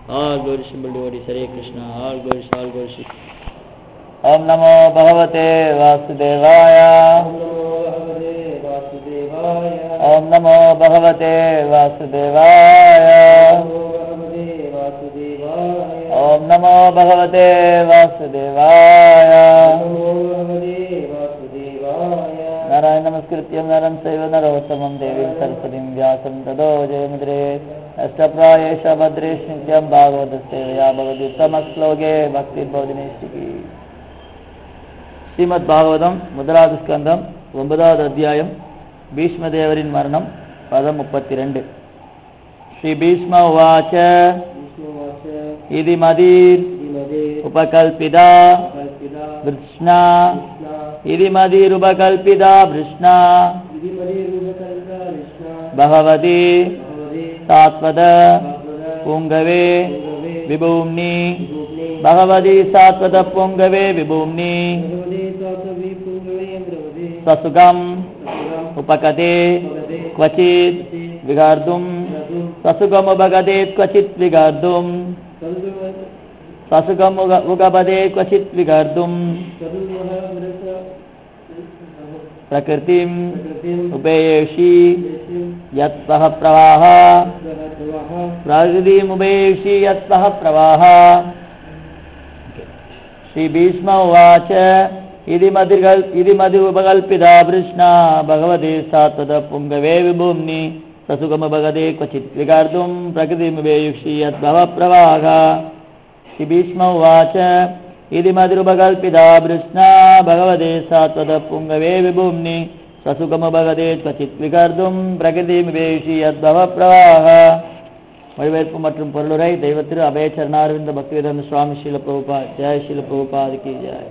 All glory symbol devotees, Hare Krishna. All glory, all glory. Om Namo Bhagavate Vasudevaya. Om Namo Bhagavate Vasudevaya. Om Namo Bhagavate Vasudevaya. Narayana Namaskrityam Naram Saiva Narottamam Devim Saraswatim Vyasam Tado Jayamudre Astaprayesha Bhadresh Nityam Bhagavadasya Bhagavaduttamashloke Bhakti Bodhinishtiki. Srimad Bhagavatam முதலாவது ஸ்கந்தம் 9வது அத்தியாயம் பீஷ்மதேவரின் மரணம் பதம் 32. ஸ்ரீ பீஷ்ம உவாச்ச இதி மதீர் உபகல்பிதா விருஷ்ணா இதி மதீர் உபகல்பிதா விருஷ்ணா பகவதி சாத்வத பூங்கவே விபூம்னி பகவதி சாத்வத பூங்கவே விபூம்னி சசுகம் உபகதே க்வசித் விகார்தும் சசுகம் உபகதே க்வசித் விகார்தும் சசுகம் உகபதே க்வசித் விகார்தும் பிரகிருதிம் உபேயேஷி யத் சஹ பிரவாஹ பிரகிருதிம் உபேயேஷி யத் சஹ பிரவாஹ. ஸ்ரீ பீஷ்ம உவாச்ச இதி மதி உபகல்பிதா விருஷ்ணா பகவதே சாத்வத புங்கவே விபூம்னி சசுகமுபகதே க்வசித் விகார்தும் பிரகிருதிமுபேயுஷி யத் பவ பிரவாஹ. ஸ்ரீ பீஷ்ம உவாச்ச இதி மதி உபகல்பிதா விருஷ்ணா பகவதே சாத்வத புங்கவே விபூம்னி சசுகமுபகதே க்வசித் விகார்தும் பிரகிருதிமுபேயுஷி யத் பவ பிரவாஹ. மொழிபெயர்ப்பு மற்றும் பொருளுரை தெய்வத்திரு அபயச்சரணாரவிந்த பக்திவேதாந்த சுவாமி ஸ்ரீல பிரபுபாத். ஜெய் ஸ்ரீல பிரபுபாதுக்கு ஜெய்.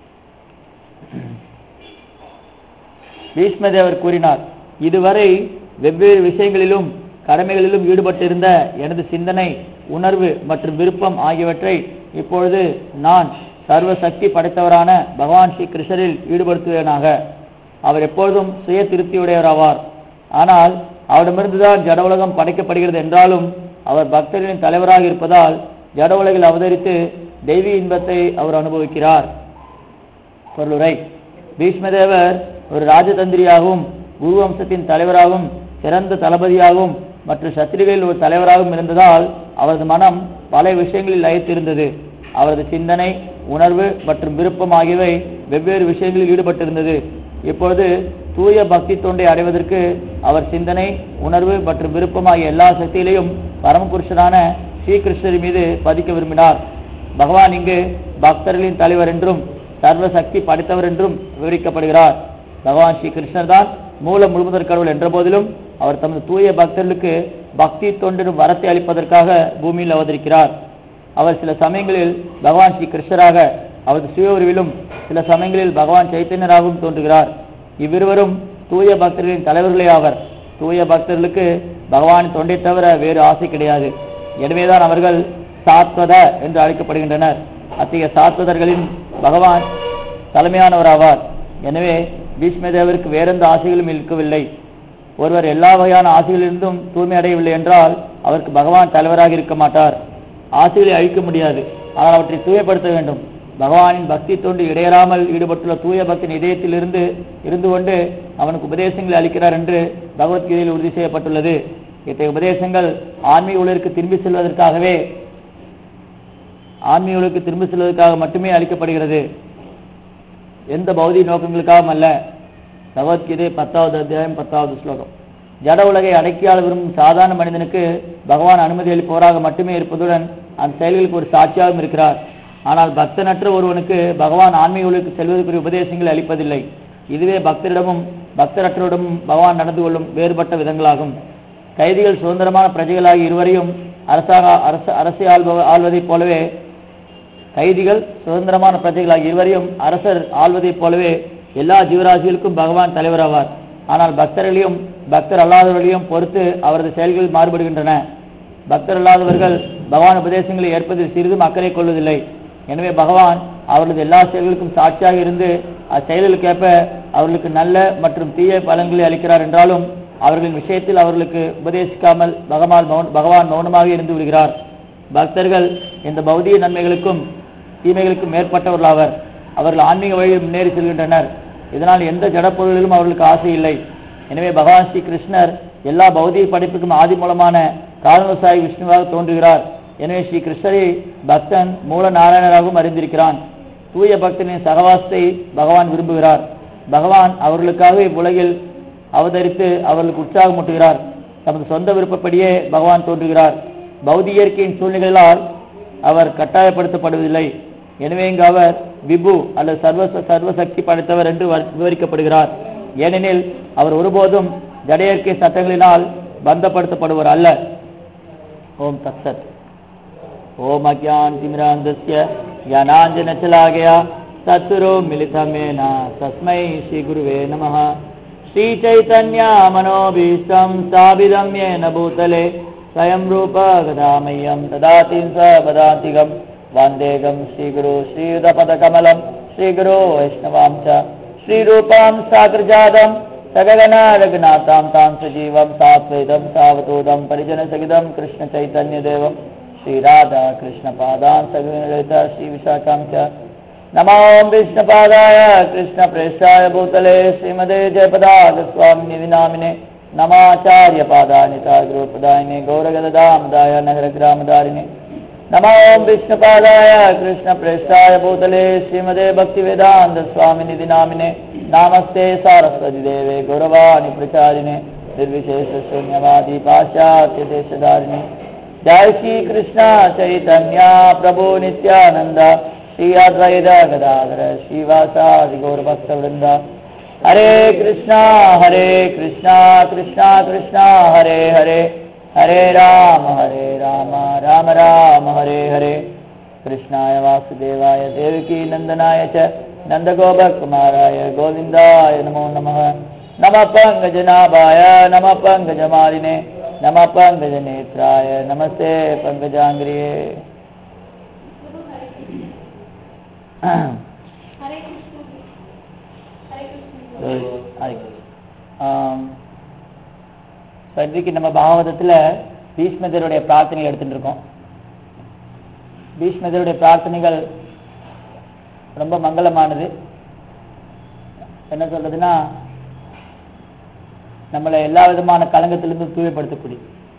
பீஷ்மதேவர் கூறினார், இதுவரை வெவ்வேறு விஷயங்களிலும் கடமைகளிலும் ஈடுபட்டிருந்த எனது சிந்தனை, உணர்வு மற்றும் விருப்பம் ஆகியவற்றை இப்பொழுது நான் சர்வ சக்தி படைத்தவரான பகவான் ஸ்ரீ கிருஷ்ணரில் ஈடுபடுத்துவேனாக. அவர் எப்பொழுதும் சுய திருப்தியுடையவராவார். ஆனால் அவரிடமிருந்துதான் ஜட உலகம் படைக்கப்படுகிறது என்றாலும் அவர் பக்தர்களின் தலைவராக இருப்பதால் ஜட உலகில் அவதரித்து தெய்வீ இன்பத்தை அவர் அனுபவிக்கிறார். பொருளுரை: பீஷ்மதேவர் ஒரு ராஜதந்திரியாகவும் குரு வம்சத்தின் தலைவராகவும் சிறந்த தளபதியாகவும் மற்றும் சத்திரிகளில் ஒரு தலைவராகவும் இருந்ததால் அவரது மனம் பல விஷயங்களில் லயித்திருந்தது. அவரது சிந்தனை, உணர்வு மற்றும் விருப்பம் ஆகியவை வெவ்வேறு விஷயங்களில் ஈடுபட்டிருந்தது. இப்பொழுது தூய பக்தி தொண்டை அடைவதற்கு அவர் சிந்தனை, உணர்வு மற்றும் விருப்பம் ஆகிய எல்லா சக்திகளையும் பரமபுருஷரான ஸ்ரீகிருஷ்ணர் மீது பதிக்க விரும்பினார். பகவான் இங்கு பக்தர்களின் தலைவர் என்றும் சர்வ சக்தி படைத்தவர் என்றும் விவரிக்கப்படுகிறார். பகவான் ஸ்ரீ கிருஷ்ணர் தான் மூல முழுமுதற் கடவுள் என்ற போதிலும் அவர் தமது தூய பக்தர்களுக்கு பக்தி தொண்டிடும் வரத்தை அளிப்பதற்காக பூமியில் அவதரிக்கிறார். அவர் சில சமயங்களில் பகவான் ஸ்ரீ கிருஷ்ணராக அவரது சுய உருவிலும் சில சமயங்களில் பகவான் சைத்தன்யராகவும் தோன்றுகிறார். இவ்விருவரும் தூய பக்தர்களின் தலைவர்களே ஆவர். தூய பக்தர்களுக்கு பகவான் தொண்டை தவிர வேறு ஆசை கிடையாது. எனவேதான் அவர்கள் சாத்வத என்று அழைக்கப்படுகின்றனர். அத்தகைய சாத்வதர்களின் பகவான் தலைமையானவராவார். எனவே பீஷ்மதேவருக்கு வேறெந்த ஆசைகளும் இருக்கவில்லை. ஒருவர் எல்லா வகையான ஆசைகளிலிருந்தும் தூய்மை அடையவில்லை என்றால் அவருக்கு பகவான் தலைவராக இருக்க மாட்டார். ஆசைகளை அழிக்க முடியாது, ஆனால் அவற்றை தூயப்படுத்த வேண்டும். பகவானின் பக்தி தொண்டு இடையறாமல் ஈடுபட்டுள்ள தூய பக்தின் இதயத்தில் இருந்து கொண்டு அவனுக்கு உபதேசங்களை அளிக்கிறார் என்று பகவத்கீதையில் உறுதி செய்யப்பட்டுள்ளது. இத்தகைய உபதேசங்கள் ஆன்மீக உலகிற்கு திரும்பி செல்வதற்காக மட்டுமே அளிக்கப்படுகிறது, எந்த பௌதிக நோக்கங்களுக்காகவும் அல்ல. பகவத்கீதை 10வது அத்தியாயம் 10வது ஸ்லோகம். ஜட உலகை அடக்கியாள விரும்பும் சாதாரண மனிதனுக்கு பகவான் அனுமதி அளிப்பவராக மட்டுமே இருப்பதுடன் அந்த செயல்களுக்கு ஒரு சாட்சியாகவும் இருக்கிறார். ஆனால் பக்தனற்ற ஒருவனுக்கு பகவான் ஆன்மீக உலகிற்கு செல்வதற்குரிய உபதேசங்களை அளிப்பதில்லை. இதுவே பக்தரிடமும் பக்தரற்றோரிடமும் பகவான் நடந்து கொள்ளும் வேறுபட்ட விதங்களாகும். கைதிகள் சுதந்திரமான பிரஜைகளாகி இருவரையும் அரசை ஆள்வதைப் போலவே அரசர் ஆள்வதைப் போலவே எல்லா ஜீவராசிகளுக்கும் பகவான் தலைவராவார். ஆனால் பக்தர்களையும் பக்தர் அல்லாதவர்களையும் பொறுத்து அவரது செயல்கள் மாறுபடுகின்றன. பக்தர் அல்லாதவர்கள் பகவான் உபதேசங்களை ஏற்பதில் சிறிதும் அக்கறை கொள்வதில்லை. எனவே பகவான் அவர்களது எல்லா செயல்களுக்கும் சாட்சியாக இருந்து அச்செயல்களுக்கேற்ப அவர்களுக்கு நல்ல மற்றும் தீய பலன்களை அளிக்கிறார் என்றாலும் அவர்களின் விஷயத்தில் அவர்களுக்கு உபதேசிக்காமல் பகவான் மௌனமாக இருந்து விடுகிறார். பக்தர்கள் இந்த பௌதிக நன்மைகளுக்கும் தீமைகளுக்கும் மேற்பட்டவர்களாவர். அவர்கள் ஆன்மீக வழியில் முன்னேறி செல்கின்றனர். இதனால் எந்த ஜடப்பொருளிலும் அவர்களுக்கு ஆசை இல்லை. எனவே பகவான் ஸ்ரீ கிருஷ்ணர் எல்லா பௌதிக படைப்புக்கும் ஆதி மூலமான காரணசாயி விஷ்ணுவாக தோன்றுகிறார். எனவே ஸ்ரீ கிருஷ்ணரை பக்தன் மூல நாராயணராகவும் அறிந்திருக்கிறான். தூய பக்தனின் சகவாசத்தை பகவான் விரும்புகிறார். பகவான் அவர்களுக்காக இவ்வுலகில் அவதரித்து அவர்களுக்கு உற்சாகமூட்டுகிறார். தமது சொந்த விருப்பப்படியே பகவான் தோன்றுகிறார். பௌதிக இயற்கையின் சூழ்நிலைகளால் அவர் கட்டாயப்படுத்தப்படுவதில்லை. எனவே இங்கு அவர் விபு அல்லது சர்வசக்தி படைத்தவர் என்று விவரிக்கப்படுகிறார். ஏனெனில் அவர் ஒருபோதும் ஜட இயற்கை சட்டங்களினால் பந்தப்படுத்தப்படுவர் அல்ல. ஓம் தத்சத். ஓம் அக்ஞான் திமிராந்தஸ்ய ஞானாஞ்சன சலாகயா சத்குரு மிலிதமேன தஸ்மை ஸ்ரீ குருவே நமः. ஸ்ரீ சைதன்ய மனோபீஷ்டம் ஸ்தாபிதம் யேன பூதலே ஸ்வயம் ரூப கதாமயம் ததாதி சபதாந்திகம் வந்தேகம் ஸ்ரீகுரு ஸ்ரீயுதபதகமலம் ஸ்ரீகுரு வைஷ்ணவாம் ச ஸ்ரீரூபாம் சாக்ரஜாதம் சககன ரகுநாதாம் தாம் சஜீவம் சாத்வைதம் சாவதூதம் பரிஜனசகிதம் கிருஷ்ண சைதன்ய தேவம் ஸ்ரீராதா கிருஷ்ண பாதான் சகலலிதா ஸ்ரீ விசாகாம் ச. நமோ விஷ்ணுபாதாய கிருஷ்ண பிரேஷ்டாய பூதலே ஸ்ரீமதே ஜெயபதாத சுவாமினி நாமினே நமாச்சாரிய பாதானிதா குருபதாயினே கௌரகதாமதாய நகர கிராமதாரிணே. நமோ விஷ்ணுபாதாய கிருஷ்ண பிரேஷ்டாய பூதலே ஸ்ரீமதே பக்தி வேதாந்த சுவாமினி நாமினே நமஸ்தே சாரஸ்வதி தேவே கௌரவாணி பிரச்சாரிணே நிர்விசேஷ शून्यवादी पाश्चात्य देशधारिणे. जय श्री कृष्ण चैतन्य प्रभु नित्यानंद श्री अद्वैत गदाधर श्रीवासादि गौर भक्त वृंद. हरे कृष्णा कृष्णा कृष्णा हरे हरे हरे राम राम राम हरे हरे. कृष्णाय वासुदेवाय देवकी नंदनाय च नंदगोपकुमाराय गोविंदाय नमो नमः. नमः पंकजनाभाय नमः पंकजमालिने नमः पंकजनेत्राय नमस्ते पंकजांग्रिये. இன்றைக்கு நம்ம பாகவதத்தில் பீஷ்மதருடைய பிரார்த்தனைகள் எடுத்துட்டு இருக்கோம். பீஷ்மதருடைய பிரார்த்தனைகள் ரொம்ப மங்களமானது. என்ன சொல்றதுன்னா, நம்மளை எல்லா விதமான கலங்கத்திலிருந்து தூய்மைப்படுத்தக்கூடிய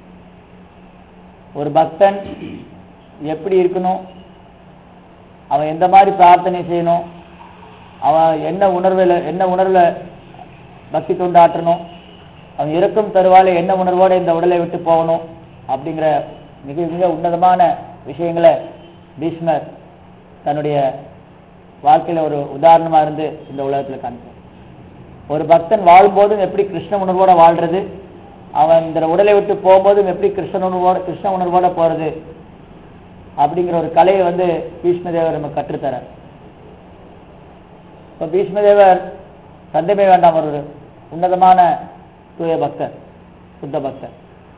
ஒரு பக்தன் எப்படி இருக்கணும், அவன் எந்த மாதிரி பிரார்த்தனை செய்யணும், அவன் என்ன உணர்வுல பக்தி தொண்டாற்றணும், அவன் இறக்கும் தருவால என்ன உணர்வோடு இந்த உடலை விட்டு போகணும் அப்படிங்கிற மிக மிக உன்னதமான விஷயங்களை பீஷ்மர் தன்னுடைய வாழ்க்கையில ஒரு உதாரணமா இருந்து இந்த உலகத்துல காண்பார். ஒரு பக்தன் வாழும்போதும் எப்படி கிருஷ்ண உணர்வோட வாழ்றது, அவன் இந்த உடலை விட்டு போகும்போதும் எப்படி கிருஷ்ண உணர்வோட போறது அப்படிங்கிற ஒரு கலையை பீஷ்மதேவர் நம்ம கற்றுத்தரார். இப்போ பீஷ்மதேவர் சந்தேகமே வேண்டாம், ஒரு உன்னதமான தூய பக்தர், சுத்த பக்தர்.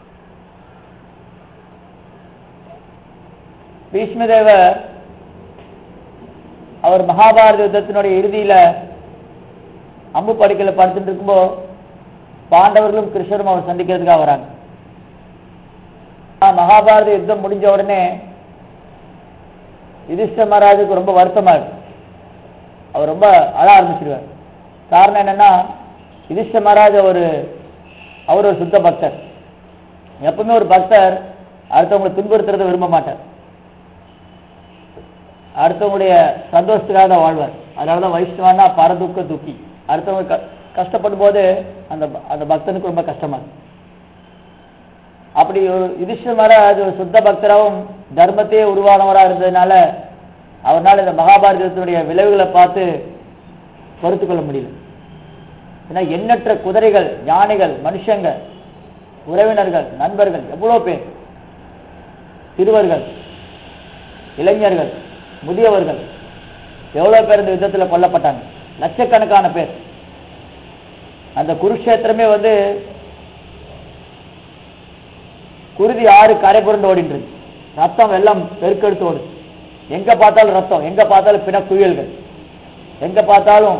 பீஷ்மதேவர் அவர் மகாபாரத யுத்தத்தினுடைய இறுதியில அம்பு படுக்கையில படுத்துட்டு இருக்கும்போது பாண்டவர்களும் கிருஷ்ணரும் அவர் சந்திக்கிறதுக்காக வராங்க. மகாபாரத யுத்தம் முடிஞ்ச உடனே யுதிஷ்டிர மகாராஜுக்கு ரொம்ப வருத்தமா இருக்கு. அவர் ரொம்ப அழ ஆரம்பிச்சிருவார். காரணம் என்னன்னா, யுதிஷ்டிர மகாராஜ் அவர் ஒரு சுத்த பக்தர். எப்பவுமே ஒரு பக்தர் அடுத்தவங்களை துன்புறுத்துறதை விரும்ப மாட்டார், அடுத்தவங்களுடைய சந்தோஷத்துக்காக தான் வாழ்வார். அதனாலதான் வைஷ்ணவானா பரதுக்க துக்கி. அடுத்தவங்க கஷ்டப்படும் போது அந்த பக்தனுக்கு ரொம்ப கஷ்டமா இருக்கு. அப்படி ஒரு யுதிஷ்டிர மகாராஜ் ஒரு சுத்த பக்தராகவும் தர்மத்தையே உருவானவராக இருந்ததுனால அவரால் இந்த மகாபாரதத்தினுடைய விளைவுகளை பார்த்து பொறுத்து கொள்ள முடியல. ஏன்னா எண்ணற்ற குதிரைகள், ஞானிகள், மனுஷங்க, உறவினர்கள், நண்பர்கள், எவ்வளோ பேர், சிறுவர்கள், இளைஞர்கள், முதியவர்கள், எவ்வளோ பேர் இந்த யுத்தத்தில் கொல்லப்பட்டாங்க, லட்சக்கணக்கான பேர். அந்த குருஷேத்திரமே குருதி ஆறு கரை புரண்டு ஓடின்றது, ரத்தம் எல்லாம் பெருக்கெடுத்து ஓடுது. எங்க பார்த்தாலும் ரத்தம், எங்க பார்த்தாலும் பிண குவியல்கள், எங்க பார்த்தாலும்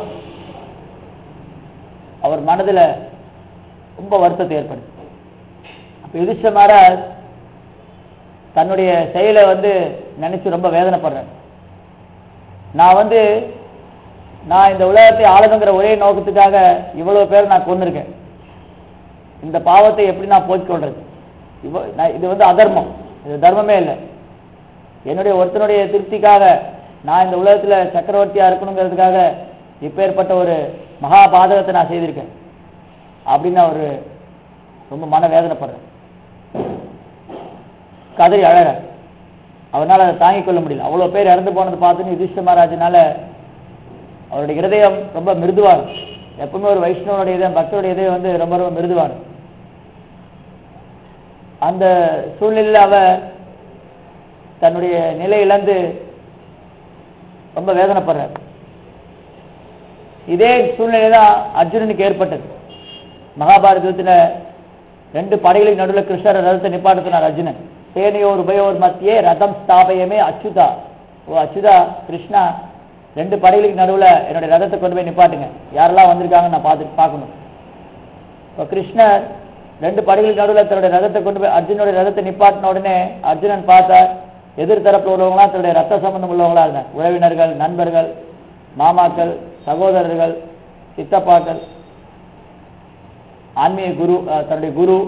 அவர் மனதில் ரொம்ப வருத்தத்தை ஏற்படுது. அப்ப யுதிஷ்டிர மகாராஜ் தன்னுடைய செயலை நினைச்சு ரொம்ப வேதனைப்படுறேன். நான் இந்த உலகத்தை ஆளுங்கிற ஒரே நோக்கத்துக்காக இவ்வளவு பேர் நான் கொண்டிருக்கேன். இந்த பாவத்தை எப்படி நான் போக்கிக்கொள்றது? இது அதர்மம், இது தர்மமே இல்லை. என்னுடைய ஒருத்தனுடைய திருப்திக்காக நான் இந்த உலகத்துல சக்கரவர்த்தியா இருக்கணுங்கிறதுக்காக இப்பேற்பட்ட ஒரு மகா பாதகத்தை நான் செய்திருக்கேன் அப்படின்னு அவர் ரொம்ப மனவேதனைப்படுறார். கதறி அழற. அவரால் அதை தாங்கிக் கொள்ள முடியல. அவ்வளவு பேர் இறந்து போனது பார்த்துன்னு யுதிஷ்ட மகாராஜனால அவருடைய இருதயம் ரொம்ப மிருதுவான். எப்பவுமே ஒரு வைஷ்ணவனுடைய இதயம், பக்தருடைய இதயம் ரொம்ப ரொம்ப மிருதுவான். அந்த சூழ்நிலையில் அவர் தன்னுடைய நிலை இழந்து ரொம்ப வேதனைப்படுறார். இதே சூழ்நிலை தான் அர்ஜுனனுக்கு ஏற்பட்டது. மகாபாரதத்துல 2 படைகளுக்கு நடுவில் கிருஷ்ணர் ரதத்தை நிப்பாட்டினார் அர்ஜுனன். சேனையோர் உபயோர் மத்தியே ரதம் ஸ்தாபயமே அச்சுதா. ஓ அச்சுதா, கிருஷ்ணா 2 படைகளுக்கு நடுவில் என்னுடைய ரதத்தை கொண்டு போய் நிப்பாட்டுங்க, யாரெல்லாம் வந்திருக்காங்கன்னு நான் பார்க்கணும். இப்போ கிருஷ்ணர் 2 படைகளுக்கு நடுவில் தன்னுடைய ரதத்தை கொண்டு போய் அர்ஜுனுடைய ரதத்தை நிப்பாட்டின உடனே அர்ஜுனன் பார்த்தார், எதிர்த்தரப்பில் உள்ளவங்களாம் தன்னுடைய ரத்த சம்பந்தம் உள்ளவங்களா இருந்தார். உறவினர்கள், நண்பர்கள், மாமாக்கள், சகோதரர்கள், சித்தப்பாக்கள், ஆன்மீக குரு, தன்னுடைய குரு,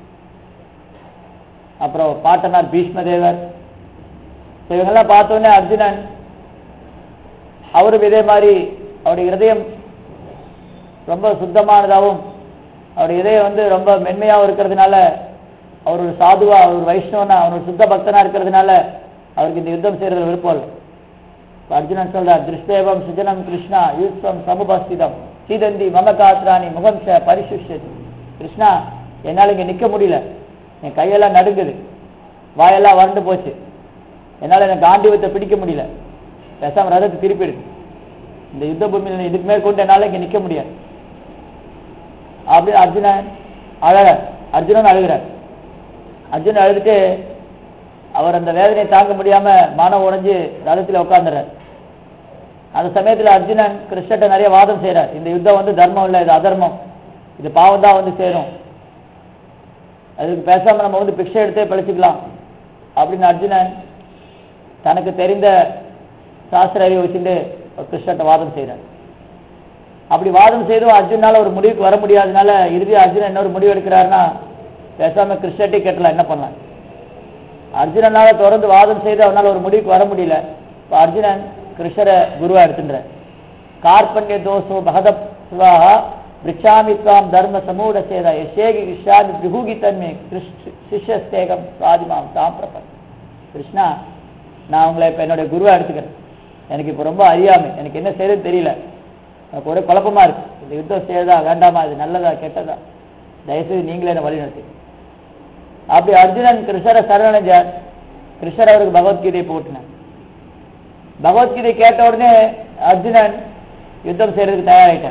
அப்புறம் பாட்டனார் பீஷ்மதேவர். இவங்கெல்லாம் பார்த்தோன்னே அர்ஜுனன் அவரும் இதே மாதிரி அவருடைய இதயம் ரொம்ப சுத்தமானதாகவும் அவருடைய இதயம் ரொம்ப மென்மையாகவும் இருக்கிறதுனால, அவர் ஒரு சாதுவா, அவர் ஒரு வைஷ்ணவனா, அவர் ஒரு சுத்த பக்தனா இருக்கிறதுனால அவருக்கு இந்த யுத்தம் செய்யறது விருப்பம் இல்லை. அர்ஜுனன் சொல்றார், திருஷ்டேவம் சுஜனம் கிருஷ்ணா யூஸ்வம் சமுபஸ்திதம் சீதந்தி மம காத்ராணி முகம் ச பரிசுஷதி. கிருஷ்ணா, என்னால் இங்கே நிற்க முடியல, என் கையெல்லாம் நடுங்குது, வாயெல்லாம் வறண்டு போச்சு, என்னால் எனக்கு காண்டிவத்தை பிடிக்க முடியல, பேசாம ரதத்தை திருப்பிடு, இந்த யுத்த பூமியில் இதுக்கு மேற்கொண்டு என்னால் இங்கே நிற்க முடியாது அப்படின்னு அர்ஜுனன் அழுகிறார். அர்ஜுனன் அழுதுட்டு அவர் அந்த வேதனையை தாங்க முடியாம மனம் உடைஞ்சு ரதத்தில் உட்கார்ந்துறார். அந்த சமயத்தில் அர்ஜுனன் கிருஷ்ணர்கிட்ட நிறைய வாதம் செய்யறார். இந்த யுத்தம் தர்மம் இல்லை, இது அதர்மம், இது பாவம் தான் சேரும், அதுக்கு பேசாம நம்ம பிக்ஷை எடுத்தே பழிச்சுக்கலாம் அப்படின்னு அர்ஜுனன் தனக்கு தெரிந்த சாஸ்திர அறிவை வச்சுட்டு கிருஷ்ணர்கிட்ட வாதம் செய்யறார். அப்படி வாதம் செய்தும் அர்ஜுனால ஒரு முடிவுக்கு வர முடியாதனால இறுதி அர்ஜுனன் என்ன ஒரு முடிவு எடுக்கிறாருன்னா, பேசாம கிருஷ்ணர்கிட்ட கேட்டலாம் என்ன பண்ணலாம். அர்ஜுனனால தொடர்ந்து வாதம் செய்து அவனால ஒரு முடிவுக்கு வர முடியல. இப்போ அர்ஜுனன் கிருஷ்ணரை குருவா எடுத்துன்ற கார்பண்ய தோஷோ பகதப் சுவாஹா பிரிச்சாமித்வாம் தர்ம சமூட சேதா யசேகி கிருஷ்ணாமி பிரிஹூகி தன்மே சிஷ்யஸ்தேகம் சுவாதிமாம் சாம்பிரபன். கிருஷ்ணா, நான் உங்களை இப்போ என்னுடைய குருவா எடுத்துக்கிறேன். எனக்கு இப்போ ரொம்ப அறியாமை, எனக்கு என்ன செய்யறதுன்னு தெரியல, எனக்கு ஒரே குழப்பமா இருக்கு, இந்த யுத்தம் செய்யறதா வேண்டாமா, இது நல்லதா கெட்டதா, தயவுசெய்து நீங்களே என்ன வழி நடத்தி. அப்படி அர்ஜுனன் கிருஷ்ணரை சரணடைஞ்சார். கிருஷ்ணர் அவருக்கு பகவத்கீதையை போட்டினார். பகவத்கீதை கேட்ட உடனே அர்ஜுனன் யுத்தம் செய்யறதுக்கு தயாராயிட்டார்.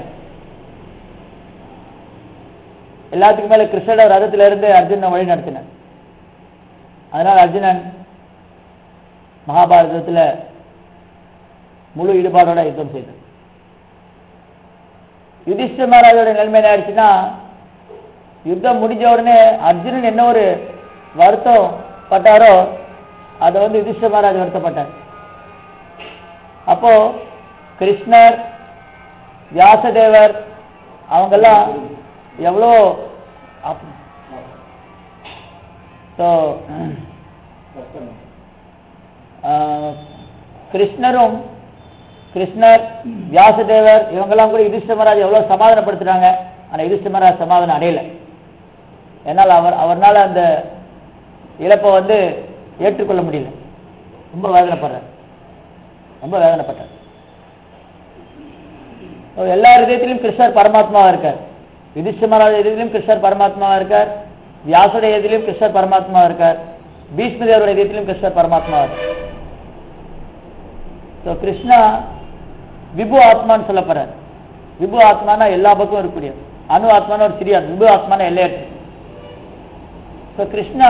எல்லாத்துக்கும் மேல கிருஷ்ணரோட ரதத்தில இருந்து அர்ஜுனனை வழி நடத்தினார். அதனால் அர்ஜுனன் மகாபாரதத்துல முழு ஈடுபாடோட யுத்தம் செய்தார். யுதிஷ்ட மகாராஜோட நிலைமை என்ன ஆயிடுச்சுன்னா, யுத்தம் முடிஞ்ச உடனே அர்ஜுனன் என்ன ஒரு வருத்தம் பட்டாரோ அதை யுதிஷ்ட மகாராஜ் வருத்தப்பட்டார். அப்போ கிருஷ்ணர், வியாசதேவர் அவங்கெல்லாம் எவ்வளோ கிருஷ்ணர் வியாசதேவர் இவங்கெல்லாம் கூட யுதிஷ்ட மகாராஜ் எவ்வளவு சமாதானப்படுத்துறாங்க. ஆனா யுதிஷ்ட மகாராஜ் சமாதானம் அடையல. என்னால் அவர்னால அந்த இழப்பை ஏற்றுக்கொள்ள முடியல. ரொம்ப வேதனைப்படுறார், ரொம்ப வேதனைப்பட்டார். எல்லா இதயத்திலும் கிருஷ்ணர் பரமாத்மாவா இருக்கார். யுதிஷ்ட மகாராஜ் இதயத்திலும் கிருஷ்ணர் பரமாத்மாவா இருக்கார். வியாசோட இதயத்திலும் கிருஷ்ணர் பரமாத்மாவா இருக்கார். பீஷ்மதேவரோட இதயத்திலும் கிருஷ்ணர் பரமாத்மாவா இருக்கார். கிருஷ்ணா விபு ஆத்மான்னு சொல்லப்படுறார். விபு ஆத்மானா எல்லா பக்கம் இருக்கக்கூடிய, அணு ஆத்மான ஒரு சிறிய, விபு ஆத்மான எல்லையற்ற. கிருஷ்ணா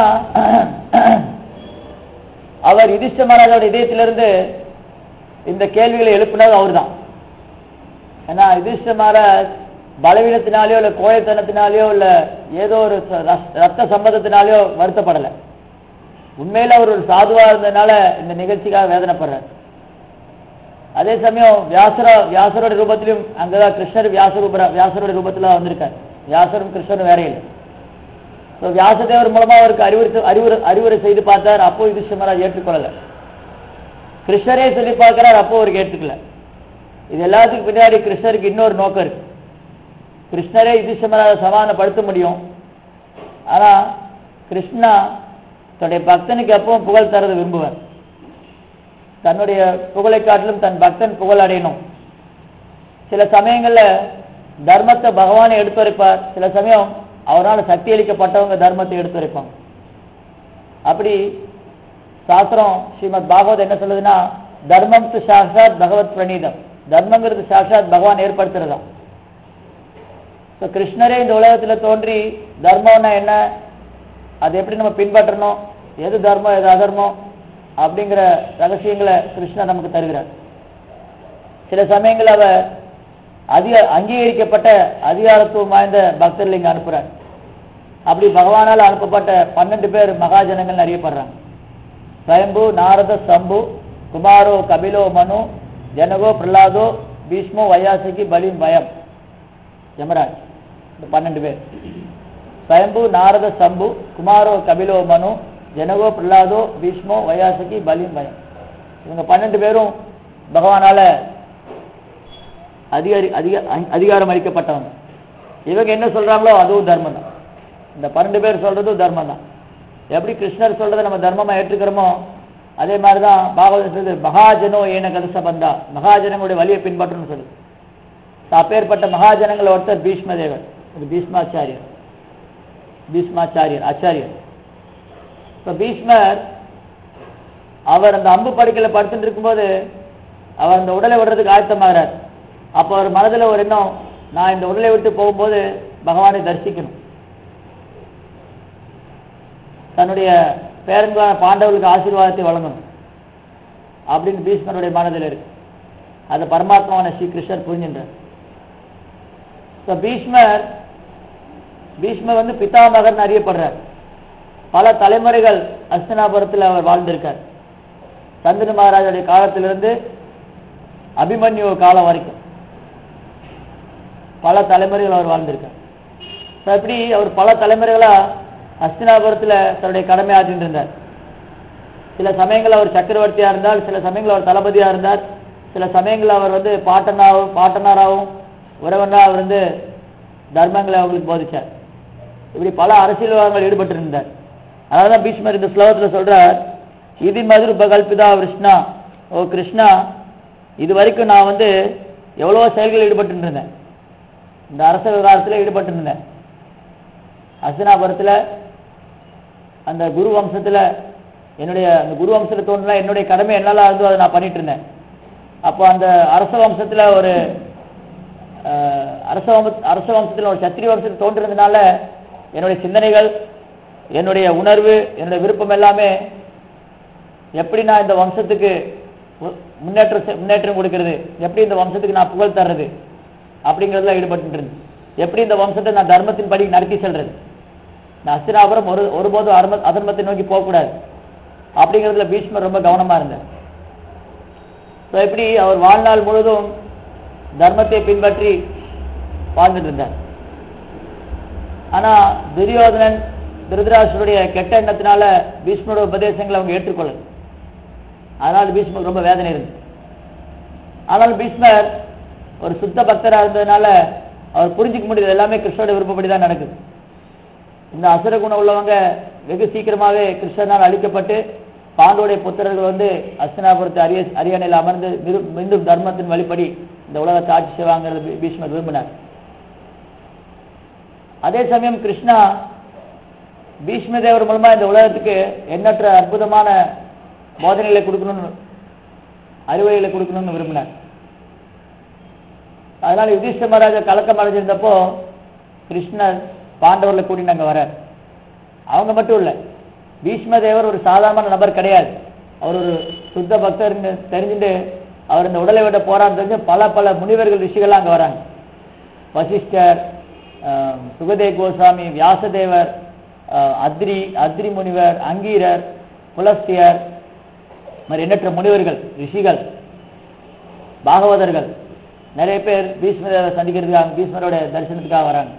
அவர் யுதிஷ்ட மகாராஜோட இதயத்திலிருந்து இந்த கேள்விகளை எழுப்பினது அவர் தான். ஏன்னா யுதிஷ்ட மகாராஜ் பலவீனத்தினாலேயோ இல்ல கோழைத்தனத்தினாலேயோ இல்ல ஏதோ ஒரு ரத்த சம்பந்தத்தினாலேயோ வருத்தப்படலை. உண்மையில அவர் ஒரு சாதுவா இருந்ததுனால இந்த நிகழ்ச்சிக்காக வேதனைப்படுறார். அதே சமயம் வியாசரோட ரூபத்திலும் அங்கதான் கிருஷ்ணர் வியாசரோட ரூபத்துல வந்திருக்கார். வியாசரும் கிருஷ்ணரும் வேற இல்லை. வியாசதேவர் மூலமா அவருக்கு அறிவுரை செய்து பார்த்தார். அப்போ யுதிஷ்டிர மகாராஜ் ஏற்றுக்கொள்ளல. கிருஷ்ணரே சொல்லி பார்க்கிறார், அப்போ அவருக்கு ஏற்றுக்கல. இது எல்லாத்துக்கும் பின்னாடி கிருஷ்ணருக்கு இன்னொரு நோக்கம் இருக்கு. கிருஷ்ணரே யுதிஷ்டிர மகாராஜை சமாதானப்படுத்த முடியும். ஆனா கிருஷ்ணா தன்னுடைய பக்தனுக்கு எப்பவும் புகழ் தரது விரும்புவார். தன்னுடைய புகழை காட்டிலும் தன் பக்தன் புகழ் அடையணும். சில சமயங்கள்ல தர்மத்தை பகவானை எடுத்துரைப்பார். சில சமயம் அவரால் சக்தி அளிக்கப்பட்டவங்க தர்மத்தை எடுத்துரைப்பாங்க. அப்படி சாஸ்திரம் ஸ்ரீமத் பாகவத் என்ன சொல்லுதுன்னா, தர்மம் து சாட்சாத் பகவத் பிரணீதம். தர்மங்கிறது சாட்சாத் பகவான் ஏற்படுத்துறதா. கிருஷ்ணரே இந்த உலகத்துல தோன்றி தர்மம்னா என்ன, அது எப்படி நம்ம பின்பற்றணும், எது தர்மம் எது அதர்மம் அப்படிங்கிற ரகசியங்களை கிருஷ்ணர் நமக்கு தருகிறார். சில சமயங்கள் அவர் அங்கீகரிக்கப்பட்ட அதிகாரத்துவம் வாய்ந்த பக்தர்கள் இங்க அனுப்புறார். அப்படி பகவானால் அனுப்பப்பட்ட 12 பேர் மகாஜனங்கள் அறியப்படுறாங்க. ஸ்வயம்பு, நாரத, சம்பு, குமாரோ, கபிலோ, மனு, ஜனகோ, பிரலாதோ, பீஷ்மோ, வையாசிகி, பலிம், பயம், யமராஜ். இந்த 12 பேர். ஸ்வயம்பு, நாரத, சம்பு, குமாரோ, கபிலோ, மனு, ஜனகோ, பிரலாதோ, பீஷ்மோ, வையாசிகி, பலிம், பயம். இவங்க 12 பேரும் பகவானால அதிகாரம் அளிக்கப்பட்டவங்க. இவங்க என்ன சொல்றாங்களோ அதுவும் தர்மம் தான். இந்த 12 பேர் சொல்றதும் தர்மம் தான். எப்படி கிருஷ்ணர் சொல்றதை நம்ம தர்மமா ஏற்றுக்கிறோமோ அதே மாதிரிதான் பாகவதம் சொல்றது, மகாஜனோ ஏன கதசபந்தா, மகாஜனங்களுடைய வழியை பின்பற்றணும்னு சொல்லுது. அப்பேற்பட்ட மகாஜனங்களை ஒருத்தர் பீஷ்மதேவர், பீஷ்மாச்சாரியர் ஆச்சாரியர். பீஷ்மர் அவர் அந்த அம்பு படுக்கையில படுத்துட்டு இருக்கும்போது அவர் அந்த உடலை விடுறதுக்கு ஆயத்தமாகிறார். அப்போ அவர் மனதில் ஒரு எண்ணம், நான் இந்த உடலை விட்டு போகும்போது பகவானை தரிசிக்கணும், தன்னுடைய பேரன்களான பாண்டவர்களுக்கு ஆசீர்வாதத்தை வழங்கணும் அப்படின்னு பீஷ்மருடைய மனதில் இருக்கு. அது பரமாத்மாவான ஸ்ரீ கிருஷ்ணர் புரிஞ்சின்றார். பீஷ்மர் வந்து பிதாமகர்னு அறியப்படுறார். பல தலைமுறைகள் ஹஸ்தினாபுரத்தில் அவர் வாழ்ந்திருக்கார். சந்தனு மகாராஜுடைய காலத்திலிருந்து அபிமன்யு காலம் வரைக்கும் பல தலைமுறைகள் அவர் வாழ்ந்திருக்கார். இப்படி அவர் பல தலைமுறைகளா ஹஸ்தினாபுரத்தில் தன்னுடைய கடமை ஆற்றிட்டு இருந்தார். சில சமயங்கள் அவர் சக்கரவர்த்தியா இருந்தார், சில சமயங்கள் அவர் தளபதியா இருந்தார், சில சமயங்கள் அவர் வந்து பாட்டனாராகவும் உறவனா அவர் வந்து தர்மங்களை அவங்களுக்கு போதிச்சார். இப்படி பல அரசியல் விவகாரங்கள் ஈடுபட்டு இருந்தார். அதனாலதான் பீஷ்மர் இந்த ஸ்லோகத்தில் சொல்றார், இது மதுர் உபகல்பிதா கிருஷ்ணா, ஓ கிருஷ்ணா, இது வரைக்கும் நான் வந்து எவ்வளவோ செயல்களில் ஈடுபட்டு இருந்தேன், இந்த அரச விவகாரத்தில் ஈடுபட்டு இருந்தேன். ஹஸ்தினாபுரத்தில் அந்த குரு வம்சத்தில் அந்த குரு வம்சத்தில் தோன்றினா என்னுடைய கடமை என்னெல்லாம் இருந்தோ அதை நான் பண்ணிட்டு இருந்தேன். அப்போ அந்த அரச வம்சத்தில் ஒரு சத்திரிய வம்சத்தில் தோன்றினதுனால என்னுடைய சிந்தனைகள், என்னுடைய உணர்வு, என்னுடைய விருப்பம் எல்லாமே எப்படி நான் இந்த வம்சத்துக்கு முன்னேற்றம் கொடுக்கிறது, எப்படி இந்த வம்சத்துக்கு நான் புகழ் தர்றது அப்படிங்கிறதுல ஈடுபட்டு இருந்தேன். எப்படி இந்த வம்சத்தை நான் தர்மத்தின் படி நடத்தி செல்றது, நான் ஹஸ்தினாபுரம் ஒருபோதும் அதர்மத்தை நோக்கி போகக்கூடாது அப்படிங்கிறதுல பீஷ்மர் ரொம்ப கவனமா இருந்தார். இப்படி அவர் வாழ்நாள் முழுவதும் தர்மத்தை பின்பற்றி வாழ்ந்துட்டு இருந்தார். ஆனா துரியோதனன், திருதராஷ்டிரனுடைய கெட்ட எண்ணத்தினால பீஷ்மரோட உபதேசங்களை அவங்க ஏற்றுக்கொள்ள, அதனால பீஷ்மருக்கு ரொம்ப வேதனை இருந்தது. ஆனால் பீஷ்மர் ஒரு சுத்த பக்தராக இருந்ததுனால அவர் புரிஞ்சிக்க முடியுது எல்லாமே கிருஷ்ணோட விருப்பப்படி தான் நடக்குது. இந்த அசுர குணம் உள்ளவங்க வெகு சீக்கிரமாகவே கிருஷ்ணனால் அழிக்கப்பட்டு பாண்டோடைய புத்திரர்கள் வந்து ஹஸ்தினாபுரத்து அரியணையில் அமர்ந்து மீண்டும் தர்மத்தின் வழிபடி இந்த உலகத்தை ஆட்சி செய்வாங்கிறது பீஷ்மர் விரும்பினார். அதே சமயம் கிருஷ்ணா பீஷ்மதேவர் மூலமா இந்த உலகத்துக்கு எண்ணற்ற அற்புதமான போதனைகளை கொடுக்கணும்னு, அறிவுரைகளை கொடுக்கணும்னு விரும்பினார். அதனால யுதிஷ்டிர மகாராஜா கலக்கம் அடைஞ்சிருந்தப்போ கிருஷ்ணர் பாண்டவர்களை கூட்டிட்டு அங்க வர. அவங்க மட்டும் இல்ல, பீஷ்மதேவர் ஒரு சாதாரண நபர் கிடையாது, அவர் ஒரு சுத்த பக்தர் தெரிஞ்சுட்டு அவர் இந்த உடலை விட போரான்னு தெரிஞ்சு பல முனிவர்கள் ரிஷிகள்லாம் அங்க வராங்க. வசிஷ்டர், சுகதேவ் கோஸ்வாமி, வியாசதேவர், அத்ரி முனிவர், அங்கீரர், புலஸ்தியர், மாதிரி எண்ணற்ற முனிவர்கள், ரிஷிகள், பாகவதர்கள் நிறைய பேர் பீஷ்மரை சந்திக்கிறதுக்காக, பீஷ்மரோட தரிசனத்துக்காக வராங்க.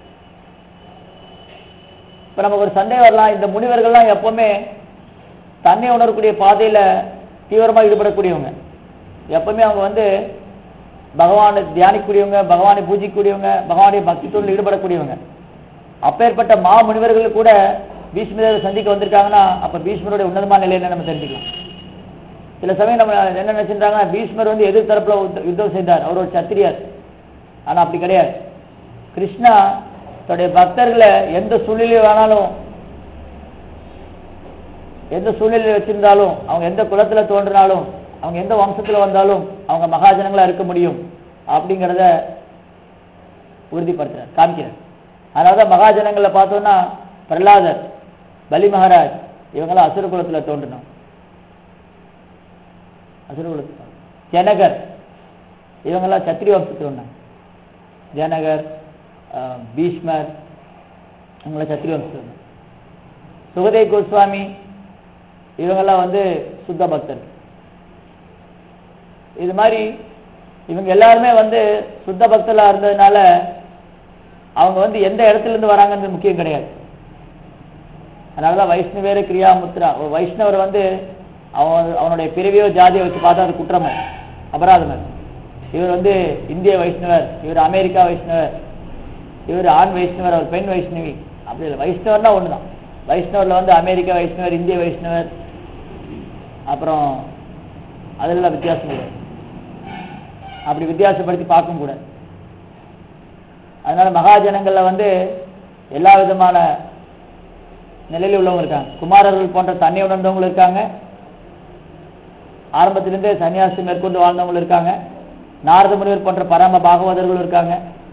இப்ப நமக்கு ஒரு சந்தேகம் வரலாம், இந்த முனிவர்கள்லாம் எப்பவுமே தன்னை உணரக்கூடிய பாதையில தீவிரமாக ஈடுபடக்கூடியவங்க, எப்பவுமே அவங்க பகவானை தியானிக்கக்கூடியவங்க, பகவானை பூஜிக்கக்கூடியவங்க, பகவானுடைய பக்தி தொழில் ஈடுபடக்கூடியவங்க. அப்பேற்பட்ட முனிவர்கள் கூட பீஷ்மரை சந்திக்க வந்திருக்காங்கன்னா அப்ப பீஷ்மருடைய உன்னதமான நிலை என்ன நம்ம தெரிஞ்சுக்கலாம். சில சமயம் நம்ம என்ன நினைச்சிருந்தாங்க, பீஷ்மர் எதிர்த்தரப்புல யுத்தம் செய்தார், அவர் ஒரு சத்திரியர். ஆனா அப்படி கிடையாது. கிருஷ்ணா தன்னுடைய பக்தர்களை எந்த சூழ்நிலையில் வேணாலும், எந்த சூழ்நிலையில் வச்சிருந்தாலும், அவங்க எந்த குலத்துல தோன்றினாலும், அவங்க எந்த வம்சத்துல வந்தாலும் அவங்க மகாஜனங்களா இருக்க முடியும் அப்படிங்கிறத உறுதிப்படுத்துறார், காமிக்கிறார். அதனாலதான் மகாஜனங்களை பார்த்தோம்னா பிரகலாதர், பலி மகாராஜ் இவங்கெல்லாம் அசுர குலத்துல தோன்றினோம். அசுரகுலத்தில் ஜனகர் இவங்கெல்லாம் சத்திரிய வம்சத்தில் வந்தாங்க. ஜனகர், பீஷ்மர் இவங்களாம் சத்திரிய வம்சத்தில் வந்தாங்க. சுகதேவ் கோஸ்வாமி இவங்கெல்லாம் சுத்த பக்தர். இது மாதிரி இவங்க எல்லாருமே சுத்த பக்தலா இருந்ததுனால அவங்க எந்த இடத்துல இருந்து வராங்கன்னு முக்கியம் கிடையாது. அதனாலதான் வைஷ்ணவேர கிரியா முத்ரா, ஒரு வைஷ்ணவர் அவனுடைய பிறவியோ ஜாதியை வச்சு பார்த்தா அது குற்றம், அபராதம். இவர் இந்திய வைஷ்ணவர், இவர் அமெரிக்கா வைஷ்ணவர், இவர் ஆண் வைஷ்ணவர், அவர் பெண் வைஷ்ணவி, அப்படி இல்லை. வைஷ்ணவர்னா ஒண்ணுதான். வைஷ்ணவர்ல அமெரிக்கா வைஷ்ணவர், இந்திய வைஷ்ணவர், அப்புறம் அதெல்லாம் வித்தியாசம் இல்லை. அப்படி வித்தியாசப்படுத்தி பார்க்க கூடாது. அதனால மகாஜனங்கள்ல எல்லா விதமான நிலையில் உள்ளவங்க இருக்காங்க. குமாரர்கள் போன்ற தன்னை உணர்ந்தவங்க இருக்காங்க, ஆரம்பத்திலிருந்தே சன்னியாசி மேற்கொண்டு வாழ்ந்தவங்க இருக்காங்க, நாரத முனிவர் போன்ற பரம பாகவதர்கள் இருக்காங்க,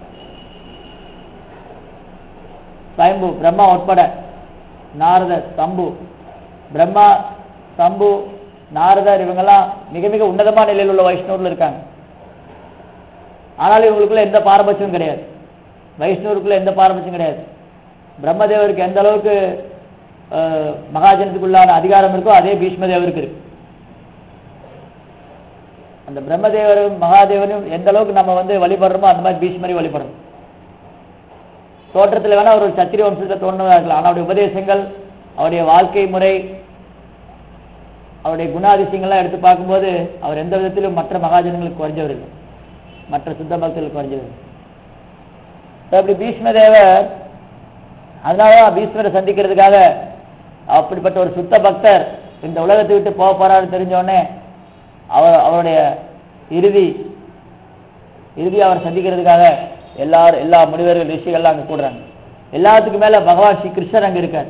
ஸ்வயம்பு பிரம்மா உட்பட நாரதர், சம்பு, பிரம்மா, சம்பு, நாரதர் இவங்கெல்லாம் மிக மிக உன்னதமான நிலையில் உள்ள வைஷ்ணவர்கள் இருக்காங்க. ஆனாலும் இவங்களுக்குள்ள எந்த பாரபட்சமும் கிடையாது. வைஷ்ணவருக்குள்ள எந்த பாரபட்சம் கிடையாது. பிரம்மதேவருக்கு எந்த அளவுக்கு மகாஜனத்துக்குள்ளான அதிகாரம் இருக்கோ அதே பீஷ்மதேவருக்கு இருக்கு. அந்த பிரம்மதேவரும் மகாதேவனும் எந்த அளவுக்கு நம்ம வழிபடுறோமோ அந்த மாதிரி பீஷ்மரை வழிபடுறோம். தோற்றத்தில் வேணா ஒரு சத்திரிய வம்சத்தை தோன்றதா இருக்கலாம், ஆனால் அவருடைய உபதேசங்கள், அவருடைய வாழ்க்கை முறை, அவருடைய குணாதிசயங்கள்லாம் எடுத்து பார்க்கும்போது அவர் எந்த விதத்திலும் மற்ற மகாஜனங்களுக்கு குறைஞ்சவர் இல்லை, மற்ற சுத்த பக்தர்களுக்கு குறைஞ்சவர். அப்படி பீஷ்மதேவர், அதனாலதான் பீஷ்மரை சந்திக்கிறதுக்காக அப்படிப்பட்ட ஒரு சுத்த பக்தர் இந்த உலகத்தை விட்டு போக போறாரு தெரிஞ்சோடனே அவருடைய இறுதி அவர் சந்திக்கிறதுக்காக எல்லா முனிவர்கள், ரிஷிகள்லாம் அங்க கூடுறாங்க. எல்லாத்துக்கும் மேல பகவான் ஸ்ரீ கிருஷ்ணர் அங்க இருக்கார்.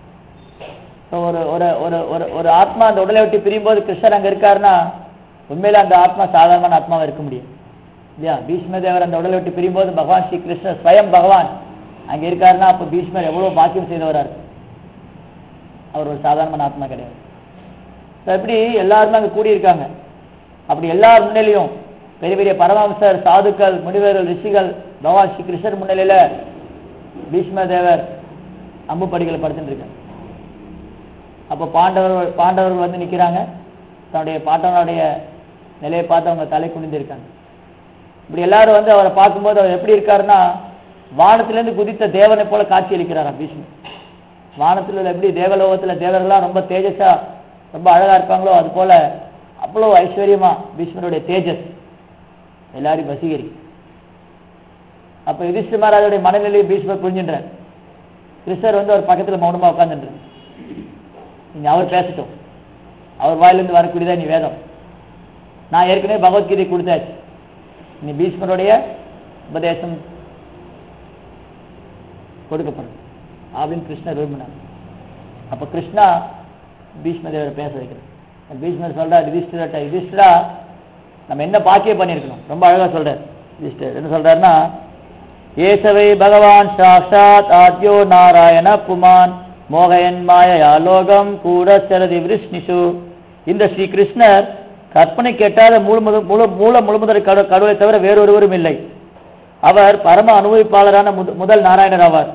ஒரு ஆத்மா அந்த உடலை விட்டு பிரியும் போது கிருஷ்ணர் அங்க இருக்காருன்னா உண்மையில அந்த ஆத்மா சாதாரணமான ஆத்மாவை இருக்க முடியும் இல்லையா? பீஷ்மதேவர் அந்த உடலை விட்டு பிரியும் போது பகவான் ஸ்ரீ கிருஷ்ணர் ஸ்வயம் பகவான் அங்க இருக்காருன்னா அப்ப பீஷ்மர் எவ்வளவு பாக்கியம் செய்தவரா இருக்கு. அவர் ஒரு சாதாரணமான ஆத்மா கிடையாது. எப்படி எல்லாருமே அங்க கூடியிருக்காங்க. அப்படி எல்லார் முன்னிலையும் பெரிய பெரிய பரமஹம்சர், சாதுக்கள், முனிவர்கள், ரிஷிகள் பகவான் ஸ்ரீ கிருஷ்ணர் முன்னிலையில பீஷ்மதேவர் அம்பு படிகளை படுத்துட்டு இருக்காங்க. அப்போ பாண்டவர்கள் நிக்கிறாங்க. தன்னுடைய பாட்டனுடைய நிலையை பார்த்து அவங்க தலை குனிந்திருக்காங்க. இப்படி எல்லாரும் அவரை பார்க்கும்போது அவர் எப்படி இருக்காருன்னா வானத்திலிருந்து குதித்த தேவனை போல காட்சி அளிக்கிறாராம் பீஷ்மர். வானத்தில் எப்படி தேவலோகத்துல தேவர்கள்லாம் ரொம்ப தேஜஸா ரொம்ப அழகா இருப்பாங்களோ அது போல அவ்வளவு ஐஸ்வர்யமா பீஷ்மருடைய தேஜஸ் எல்லாரையும் வசீகரி. அப்ப யுதிஷ்டிர மகாராஜுடைய மனநிலையை பீஷ்மர் புரிஞ்சுன்றார். கிருஷ்ணர் அவர் பக்கத்துல மௌனமா உட்கார்ந்துன்றார். நீங்க அவர் பேசட்டும், அவர் வாயிலிருந்து வரக்கூடியதா நீ வேதம், நான் ஏற்கனவே பகவத்கீதை கொடுத்தாச்சு, நீ பீஷ்மருடைய உபதேசம் கொடுக்கப்படும் அப்படின்னு கிருஷ்ணர் விரும்பினார். அப்ப கிருஷ்ணா பீஷ்மதேவரை பேச வைக்கிறார். பீஷ்மர் சொல்றார், யுதிஷ்டிரா நம்ம என்ன பாக்கியம் பண்ணியிருக்கணும், ரொம்ப அழகா சொல்றார். யுதிஷ்டிரர் என்ன சொல்றாருன்னா, ஏசவை பகவான் சாக்ஷாத் ஆத்யோ நாராயண புமான் மோகயன் மாயா லோகம் கூட சரதி விருஷ்ணிஷு. இந்த ஸ்ரீ கிருஷ்ணர் கற்பனை கேட்டாத முழுமுதற் கடவுளை தவிர வேறொருவரும் இல்லை. அவர் பரம அனுபவிப்பாளரான முதல் நாராயணர் ஆவார்.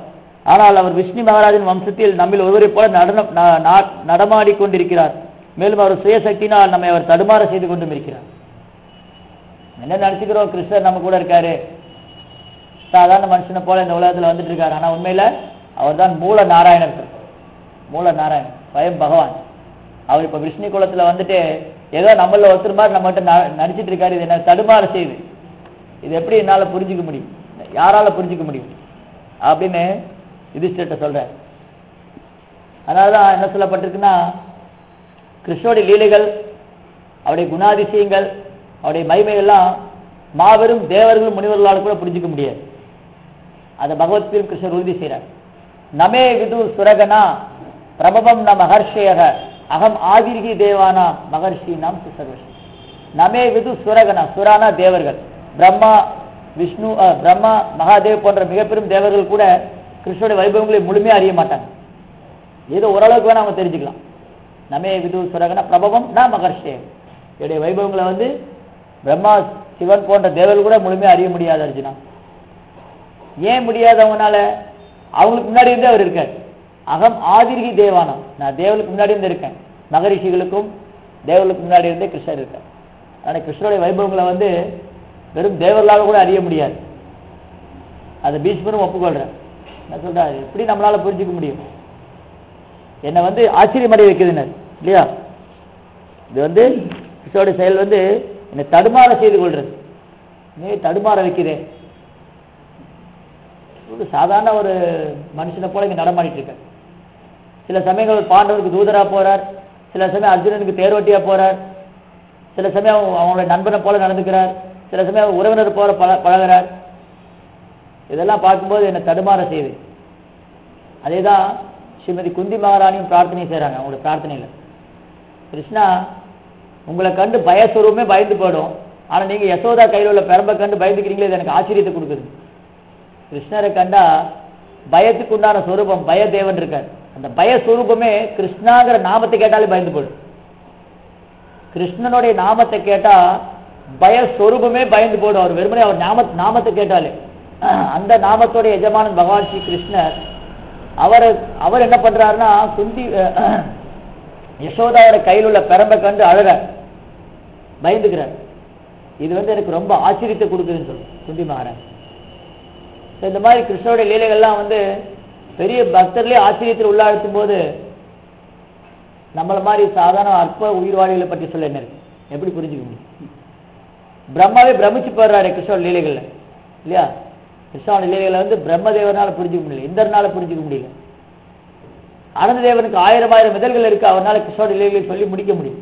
ஆனால் அவர் விஷ்ணு மகாராஜின் வம்சத்தில் நம்மில் ஒருவரை போல நடமாடி கொண்டிருக்கிறார். மேலும் அவர் சுயசக்தினால் நம்மை அவர் தடுமாற செய்து கொண்டும் இருக்கிறார். என்ன நினைச்சுக்கிறோம், கிருஷ்ணர் நம்ம கூட இருக்காரு, சாதாரண மனுஷனை போல இந்த உலகத்துல வந்துட்டு இருக்காரு. ஆனா உண்மையில அவர் தான் மூல நாராயணர், மூல நாராயணன், ஸ்வயம் பகவான். அவர் இப்ப விஷ்ணு குலத்துல வந்துட்டு ஏதோ நம்மள ஒருத்தர் மாதிரி நம்மகிட்ட நடிச்சிட்டு இருக்காரு. இது என்ன தடுமாற செய்யுது, இது எப்படி என்னால புரிஞ்சுக்க முடியும், யாரால புரிஞ்சுக்க முடியும் அப்படின்னு யுதிஷ்டர்ட்ட சொல்ற. அதனாலதான் என்ன சொல்லப்பட்டிருக்குன்னா, கிருஷ்ணனுடைய லீலைகள், அவருடைய குணாதிசயங்கள், அவருடைய மகிமைகள்லாம் மாபெரும் தேவர்கள் முனிவர்களால் கூட புரிஞ்சுக்க முடியாது. அதை பகவத்கீதையில் கிருஷ்ணர் உறுதி செய்கிறார். நமே விது சுரகனா பிரபவம் ந மகர்ஷேக அகம் ஆதிர்கி தேவானா மகர்ஷி நாம் சுசர்வஷி. நமே விது சுரகனா, சுரானா தேவர்கள், பிரம்மா விஷ்ணு பிரம்மா மகாதேவ் போன்ற மிகப்பெரும் தேவர்கள் கூட கிருஷ்ணனுடைய வைபவங்களை முழுமையாக அறிய மாட்டாங்க. ஏதோ ஓரளவுக்கு வேணா அவங்க தெரிஞ்சுக்கலாம். நமே விது சுரகனா பிரபவம் ந மகர்ஷேக, என்னுடைய வைபவங்களை வந்து பிரம்மா சிவன் போன்ற தேவர்கள் கூட முழுமையாக அறிய முடியாது அர்ஜுனா. ஏன் முடியாது அவங்களால? அவங்களுக்கு முன்னாடி இருந்தே அவர் இருக்கார். அகம் ஆதிர்கி தேவானம், நான் தேவர்களுக்கு முன்னாடி இருந்து இருக்கேன், மகரிஷிகளுக்கும் தேவர்களுக்கு முன்னாடி இருந்தே கிருஷ்ணர் இருக்கார். ஆனால் கிருஷ்ணருடைய வைபவங்களை வந்து வெறும் தேவர்களால் கூட அறிய முடியாது. அதை பீஷ்மரும் ஒப்புக்கொள்றேன். என்ன சொல்றாரு, எப்படி நம்மளால புரிஞ்சுக்க முடியும்? என்னை வந்து ஆச்சரியமடைய வைக்குதுன்னு இல்லையா? இது வந்து கிருஷ்ணருடைய செயல் வந்து என்னை தடுமாற செய்து கொள்றது. நீ தடுமாற வைக்கிறேன், சாதாரண ஒரு மனுஷனை போல இங்க நடமாடிட்டு இருக்க. சில சமயங்கள் பாண்டவருக்கு தூதரா போறார், சில சமயம் அர்ஜுனனுக்கு தேரோட்டியா போறார், சில சமயம் அவங்களுடைய நண்பனை போல நடந்துக்கிறார், சில சமயம் உறவினர் போல பழகிறார். இதெல்லாம் பார்க்கும்போது என்னை தடுமாற செய்யுது. அதேதான் ஸ்ரீமதி குந்தி மகாராணியும் பிரார்த்தனை செய்யறாங்க. அவங்களுடைய பிரார்த்தனையில, கிருஷ்ணா உங்களை கண்டு பயஸ்வரூபமே பயந்து போயிடும், ஆனா நீங்க யசோதா கையில் உள்ள பெரம்பை கண்டு பயந்துக்கிறீங்களே, இது எனக்கு ஆச்சரியத்தை கொடுக்குது. கிருஷ்ணரை கண்டா பயத்துக்கு உண்டான ஸ்வரூபம் பயதேவன் இருக்கார். அந்த பயஸ்வரூபமே கிருஷ்ணாங்கிற நாமத்தை கேட்டாலே பயந்து போயிடும். கிருஷ்ணனுடைய நாமத்தை கேட்டா பயஸ்வரூபமே பயந்து போடும். அவர் வெறுமனே அவர் நாமத்தை கேட்டாலே. அந்த நாமத்தோட எஜமானன் பகவான் ஸ்ரீ கிருஷ்ணர் அவர் என்ன பண்றாருன்னா, குந்தி யசோதாவோட கையில் உள்ள பெரம்பை கண்டு அழக பயந்துக்கிறார். இது வந்து எனக்கு ரொம்ப ஆச்சரியத்தை கொடுக்குதுன்னு சொல்லு குந்தி மகாராஜ். இந்த மாதிரி கிருஷ்ணனுடைய லீலைகள்லாம் வந்து பெரிய பக்தர்களே ஆச்சரியத்தில் உள்ளாழ்த்தும் போது நம்மள மாதிரி சாதாரண அற்ப உயிர்வாளிகளை பற்றி சொல்ல என்ன இருக்கு, எப்படி புரிஞ்சுக்க முடியும்? பிரம்மாவே பிரமிச்சு போடுறாரு கிருஷ்ணன் லீலைகள்ல இல்லையா? கிருஷ்ணனுடைய லீலைகளை வந்து பிரம்மதேவனால புரிஞ்சுக்க முடியல, இந்திரனால புரிஞ்சுக்க முடியல. ஆனந்த தேவனுக்கு 1000 இதழ்கள் இருக்கு, அவனால கிருஷ்ணனுடைய லீலைகளை சொல்லி முடிக்க முடியும்.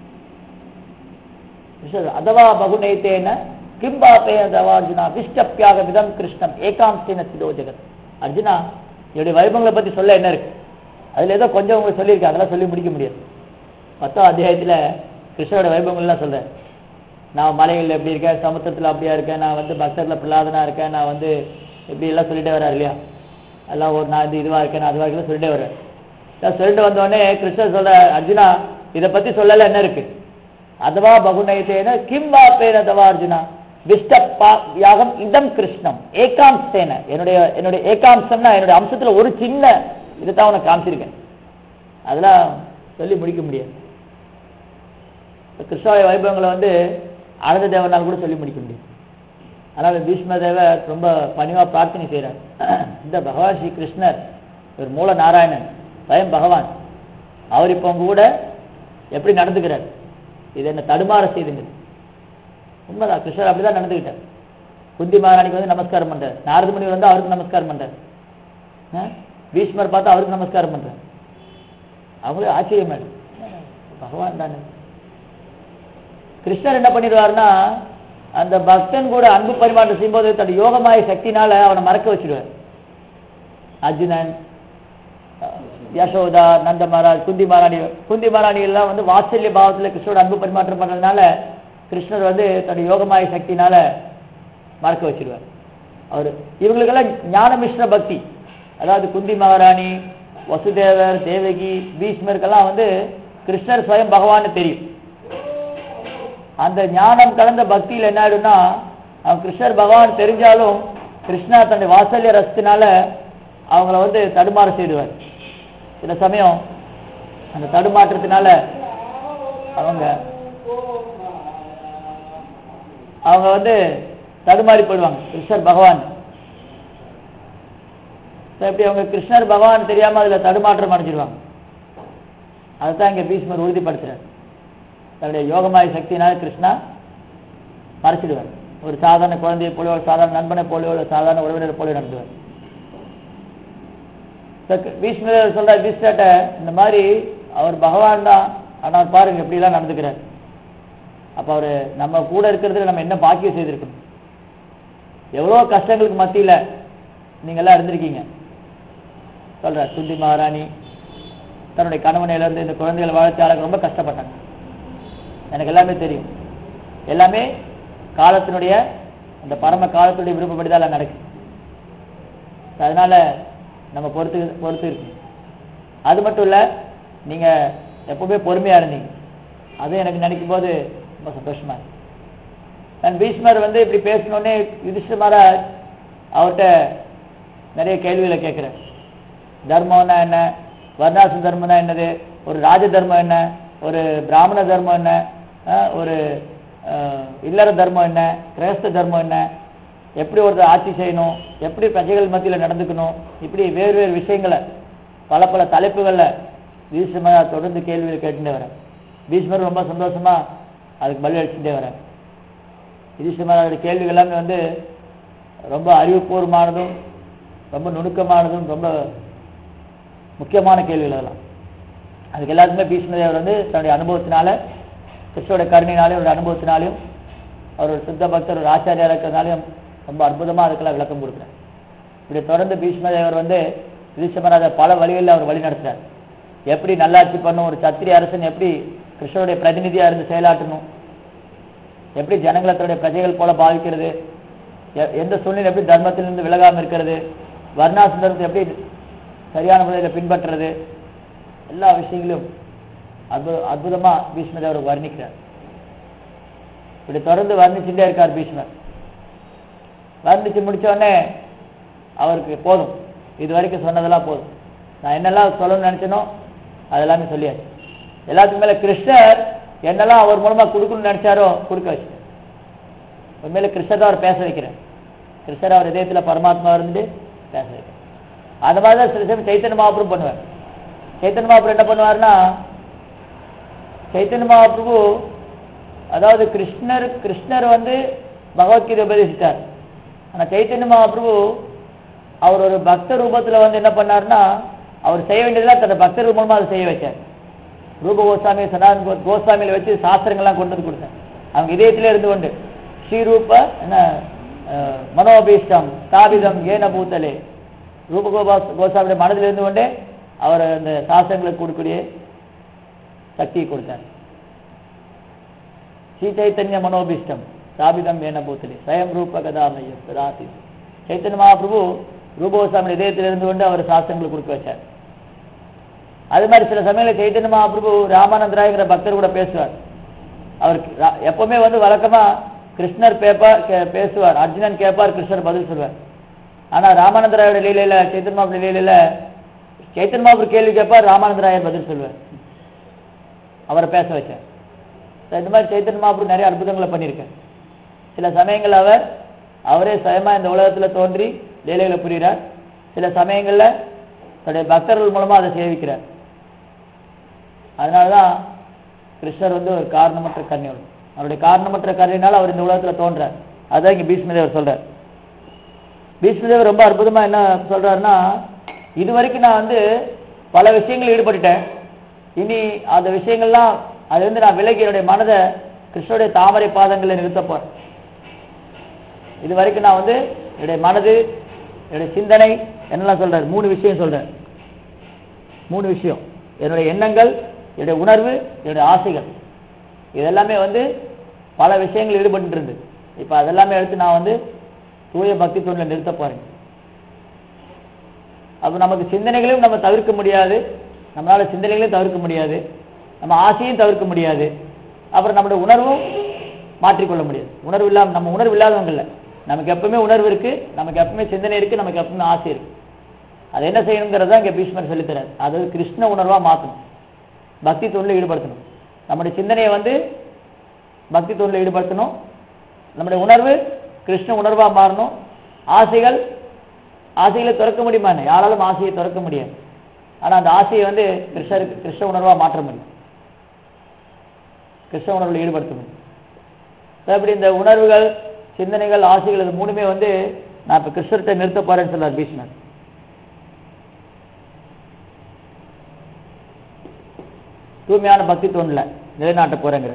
அதவா பகுநேத்தேன கிம்பாபே தவார்ஜுனா விஷ்டப்பியாக விதம் கிருஷ்ணம் ஏகாம்சேன சிதோ ஜெகத். அர்ஜுனா என்னுடைய வைபவங்களை பத்தி சொல்ல என்ன இருக்கு? அதுல ஏதோ கொஞ்சம் உங்களுக்கு சொல்லியிருக்கு, அதெல்லாம் சொல்லி முடிக்க முடியாது. 10ஆம் அத்தியாயத்துல கிருஷ்ணனோட வைபவங்கள் எல்லாம் சொல்றேன். நான் மலைகளில் எப்படி இருக்கேன், சமுத்திரத்துல அப்படியா இருக்கேன், நான் வந்து பக்தர்ல பிரலாதனா இருக்கேன், நான் வந்து எப்படி எல்லாம் சொல்லிட்டே வர்றாரு இல்லையா? எல்லாம் ஒரு நான் இதுவா இருக்கேன், நான் அதுவா இருக்கேன் சொல்லிட்டே வர்றேன். சொல்லிட்டு வந்தோடனே கிருஷ்ணர் சொல்ற, அர்ஜுனா இதை பத்தி சொல்லல என்ன இருக்கு? அதுவா பகுநேத்தேன கிம் வாபேன தவா அர்ஜுனா விஷ்டப்பாகம் இதம் கிருஷ்ணம் ஏகாம்சேன. என்னுடைய ஏகாம்சம்னா என்னுடைய அம்சத்துல ஒரு சின்ன இதைத்தான் உனக்கு காமிச்சிருக்கேன், அதெல்லாம் சொல்லி முடிக்க முடியாது. கிருஷ்ணாவுடைய வைபவங்களை வந்து ஆனந்த தேவனால் கூட சொல்லி முடிக்க முடியும். அதனால பீஷ்ம தேவர் ரொம்ப பணிவா பிரார்த்தனை செய்யறார். இந்த பகவான் ஸ்ரீ கிருஷ்ணர் ஒரு மூல நாராயணன், ஸ்வயம் பகவான், அவர் இப்ப உங்க கூட எப்படி நடந்துக்கிறார், இது என்ன தடுமாற செய்துங்க. உண்மைதான், கிருஷ்ணர் அப்படிதான் நடந்துகிட்டார். குந்தி மகாராணிக்கு வந்து நமஸ்காரம் பண்றார், நாரத முனிவர் வந்து அவருக்கு நமஸ்காரம் பண்றார், பீஷ்மர் பார்த்தா அவருக்கு நமஸ்காரம் பண்றார். அவங்களே ஆச்சரியமா பகவான் தானே. கிருஷ்ணர் என்ன பண்ணிடுவார்னா, அந்த பக்தன் கூட அன்பு பரிமாற்றம் செய்யும்போது தன் யோகமாய சக்தினால அவனை மறக்க வச்சிடுவார். அர்ஜுனன், யசோதா, நந்த மகாராஜ், குந்தி மகாராணி எல்லாம் வந்து வாத்சல்ய பாவத்தில் கிருஷ்ணரோட அன்பு பரிமாற்றம் பண்றதுனால கிருஷ்ணர் வந்து தன்னுடைய யோகமாய சக்தினால மறக்க வச்சிருவார். அவர் இவங்களுக்கெல்லாம் ஞான மிஸ்ர பக்தி, அதாவது குந்தி மகாராணி, வசுதேவர், தேவகி, பீஷ்மருக்கெல்லாம் வந்து கிருஷ்ணர் ஸ்வயம் பகவான்னு தெரியும். அந்த ஞானம் கலந்த பக்தியில் என்ன ஆயிடும்னா, அவன் கிருஷ்ணர் பகவான் தெரிஞ்சாலும் கிருஷ்ணா தன்னுடைய வாத்சல்ய ரசத்தினால அவங்கள வந்து தடுமாற செய்டுவார். சில சமயம் அந்த தடுமாற்றத்தினால அவங்க வந்து தடுமாறி போயிடுவாங்க கிருஷ்ணர் பகவான். எப்படி அவங்க கிருஷ்ணர் பகவான் தெரியாம அதுல தடுமாற்றம் அடைஞ்சிடுவாங்க. அதுதான் இங்க பீஷ்மர் உறுதிப்படுத்துறார். தன்னுடைய யோகமாய சக்தியினால கிருஷ்ணா மறைச்சிடுவார். ஒரு சாதாரண குழந்தையை போலோ, ஒரு சாதாரண நண்பனை போலோ, ஒரு சாதாரண உறவினரை போலோ நடந்துவார். பீஷ்மர் சொல்ற பீஷ்மர்ட்ட இந்த மாதிரி அவர் பகவான் தான், ஆனால் பாருங்க எப்படி எல்லாம் நடந்துக்கிறார். அப்ப அவரு நம்ம கூட இருக்கிறதுல நம்ம என்ன பாக்கியம் செய்திருக்கணும். எவ்வளவு கஷ்டங்களுக்கு மத்தியில நீங்க எல்லாம் இருந்திருக்கீங்க. சொல்ற சுந்தி மகாராணி தன்னுடைய கணவனையில இருந்து இந்த குழந்தைகளை வளர்ச்சி ரொம்ப கஷ்டப்பட்டாங்க. எனக்கு எல்லாமே தெரியும். எல்லாமே காலத்தினுடைய அந்த பரம காலத்துடைய விருப்பப்படிதான் நடக்குது. அதனால நம்ம பொறுத்து இருக்கு. அது மட்டும் இல்ல, நீங்க எப்பவுமே பொறுமையா இருந்தீங்க. அது எனக்கு நினைக்கும் போது ரொம்ப சந்தோஷமா இருக்கு. நான் பீஷ்மர் வந்து இப்படி பேசணுன்னே யுதிஷ்டிர மகாராஜ் அவர்கிட்ட நிறைய கேள்விகளை கேட்கிறேன். தர்மம்னா என்ன, வர்ணாசிரம தர்மம்னா என்னது, ஒரு ராஜ தர்மம் என்ன, ஒரு பிராமண தர்மம் என்ன, ஒரு இல்லற தர்மம் என்ன, கிரகஸ்த தர்மம் என்ன, எப்படி ஒருத்தர் ஆட்சி செய்யணும், எப்படி பிரஜைகள் மத்தியில் நடந்துக்கணும், இப்படி வேறு வேறு விஷயங்களை பல பல தலைப்புகளில் பீஷ்மர் தொடர்ந்து கேள்விகள் கேட்டுட்டே வரேன். பீஷ்மர் ரொம்ப சந்தோஷமா அதுக்கு பதில் அளிச்சுட்டே வரேன். யுதிஷ்டிரருடைய கேள்விகள் எல்லாமே வந்து ரொம்ப அறிவுபூர்வமானதும் ரொம்ப நுணுக்கமானதும் ரொம்ப முக்கியமான கேள்விகள் அதெல்லாம். அதுக்கு எல்லாத்துக்குமே பீஷ்மர் வந்து தன்னுடைய அனுபவத்தினால, கிருஷ்ணோட கருணையினாலே அவருடைய அனுபவத்தினாலையும் அவர் ஒரு சித்த பக்தர் ஒரு ஆச்சாரியா இருக்கிறதுனாலையும் ரொம்ப அற்புதமா அதுக்கெல்லாம் விளக்கம் கொடுக்குறார். இப்படி தொடர்ந்து பீஷ்மதேவர் வந்து யுதிஷ்டிரரை பல வழிகளில் அவர் வழி நடத்துறார். எப்படி நல்லாட்சி பண்ணும், ஒரு சத்திரிய அரசன் எப்படி கிருஷ்ணனுடைய பிரதிநிதியா இருந்து செயலாற்றணும், எப்படி ஜனங்களை தன்னுடைய பிரஜைகள் போல பாவிக்கிறது, எந்த சூழ்நிலை எப்படி தர்மத்திலிருந்து விலகாமல் இருக்கிறது, வர்ணாசிரமத்தை எப்படி சரியான முறையில் பின்பற்றுறது, எல்லா விஷயங்களும் அற்புதமா பீஷ்மதேவர் வர்ணிக்கிறார். இப்படி தொடர்ந்து வர்ணிச்சுட்டே இருக்கார் பீஷ்மர். வர்ணிச்சு முடிச்ச உடனே அவருக்கு போதும், இது வரைக்கும் சொன்னதெல்லாம் போதும், நான் என்னெல்லாம் சொல்லணும்னு நினைச்சனோ அதெல்லாமே சொல்லியாச்சு. எல்லாத்துக்கு மேல கிருஷ்ணர் என்னெல்லாம் அவர் மூலமா கொடுக்கணும்னு நினைச்சாரோ கொடுக்க வச்சு. உண்மையில கிருஷ்ணர் தான் அவர் பேச வைக்கிறேன். கிருஷ்ணர் அவர் இதயத்துல பரமாத்மா இருந்து பேச வைக்கிறேன். அந்த மாதிரிதான் சில சமயம் சைத்தன்ய மகாபிரபு பண்ணுவார். சைத்தன்ய மகாபிரபு என்ன பண்ணுவார்னா, சைத்தன்ய மகாபிரபு அதாவது கிருஷ்ணர் வந்து பகவத்கீதை உபதேசித்தார். ஆனா சைத்தன்ய மகாபிரபு அவர் ஒரு பக்த ரூபத்துல வந்து என்ன பண்ணார்னா, அவர் செய்ய வேண்டியதெல்லாம் தன்னை பக்தர் மூலமா அதை செய்ய வச்சார். ரூப கோஸ்வாமி சனாதன கோஸ்வாமியில வச்சு சாஸ்திரங்கள்லாம் கொண்டு வந்து கொடுத்தார். அவங்க இதயத்திலே இருந்து கொண்டு ஸ்ரீரூப என்ன மனோபீஷ்டம் ஸ்தாபிதம் ஏன பூத்தலே, ரூப கோஸ்வாமியுடைய மனதில் இருந்து கொண்டே அவர் அந்த சாஸ்திரங்களுக்கு கொடுக்கக்கூடிய சக்தியை கொடுத்தார். ஸ்ரீ சைத்தன்ய மனோபீஷ்டம் ஸ்தாபிதம் ஏன பூத்தலே ஸ்வயம் ரூப கதாமய ராசி. சைத்தன்ய மகாபிரபு ரூபகோஸ்வாமி இதயத்தில் இருந்து கொண்டு அவர் சாஸ்திரங்களுக்கு கொடுக்க வச்சார். அது மாதிரி சில சமயங்களில் சைத்தன்ய மகாபிரபு ராமானந்தராயங்கிற பக்தர் கூட பேசுவார். அவருக்கு எப்பவுமே வந்து வழக்கமா கிருஷ்ணர் பேசுவார், அர்ஜுனன் கேட்பார், கிருஷ்ணர் பதில் சொல்வார். ஆனா ராமானந்தராயோட லீலையில சைத்தன்ய மகாபிரபு லீலையில சைத்தன்ய மகாபிரபு கேள்வி கேட்பார், ராமானந்தராயர் பதில் சொல்வார். அவரை பேச வச்சார். இந்த மாதிரி சைத்தன்ய மகாபிரபு நிறைய அற்புதங்களை பண்ணியிருக்கார். சில சமயங்கள் அவரே சுயமா இந்த உலகத்துல தோன்றி லீலைகளை புரிகிறார். சில சமயங்கள்ல தன்னுடைய பக்தர்கள் மூலமா அதை சேவிக்கிறார். அதனாலதான் கிருஷ்ணர் வந்து ஒரு காரணமற்ற கருணையோடு, அவருடைய காரணமற்ற கருணையினால அவர் இந்த உலகத்துல தோன்றார். அதான் இங்க பீஷ்மதேவர் சொல்றார். பீஷ்மதேவர் ரொம்ப அற்புதமா என்ன சொல்றாருன்னா, இதுவரைக்கும் நான் வந்து பல விஷயங்கள் ஈடுபட்டுட்டேன், இனி அந்த விஷயங்கள்லாம் அது வந்து நான் விலகி என்னுடைய மனதை கிருஷ்ணனுடைய தாமரை பாதங்களை நிறுத்த போறேன். இது வரைக்கும் நான் வந்து என்னுடைய மனது என்னுடைய சிந்தனை என்னெல்லாம் சொல்றாரு, 3 விஷயம் சொல்றாரு. 3 விஷயம், என்னுடைய எண்ணங்கள், என்னுடைய உணர்வு, என்னுடைய ஆசைகள், இதெல்லாமே வந்து பல விஷயங்கள் ஈடுபட்டு இருந்து இப்ப அதெல்லாமே எடுத்து நான் வந்து தூய பக்தி தொண்டில் நிறுத்த போறேன். அப்ப நமக்கு சிந்தனைகளையும் நம்ம தவிர்க்க முடியாது, நம்மளால சிந்தனைகளையும் தவிர்க்க முடியாது, நம்ம ஆசையும் தவிர்க்க முடியாது, அப்புறம் நம்மளுடைய உணர்வும் மாற்றிக்கொள்ள முடியாது. உணர்வு இல்லாம நம்ம உணர்வு இல்லாதவங்க இல்லை, நமக்கு எப்பவுமே உணர்வு இருக்கு, நமக்கு எப்பவுமே சிந்தனை இருக்கு, நமக்கு எப்பவுமே ஆசை இருக்கு. அது என்ன செய்யணுங்கிறத இங்கே பீஷ்மர் சொல்லித்தரார். அது கிருஷ்ண உணர்வாக மாற்றணும், பக்தி தொண்டில் ஈடுபடுத்தணும். நம்முடைய சிந்தனையை வந்து பக்தி தொண்டில் ஈடுபடுத்தணும், நம்முடைய உணர்வு கிருஷ்ண உணர்வாக மாறணும். ஆசைகளை திறக்க முடியுமா? யாராலும் ஆசையை திறக்க முடியாது. ஆனால் அந்த ஆசையை வந்து கிருஷ்ண உணர்வாக மாற்ற முடியும், கிருஷ்ண உணர்வில் ஈடுபடுத்த முடியும். அப்படி இந்த உணர்வுகள், சிந்தனைகள், ஆசைகள் இது மூணுமே வந்து நான் இப்போ கிருஷ்ணர்கிட்ட நிறுத்த போறேன்னு சொல்றார் பீஷ்மர். தூய்மையான பக்தி தொண்டில் நிலைநாட்ட போறேங்கிற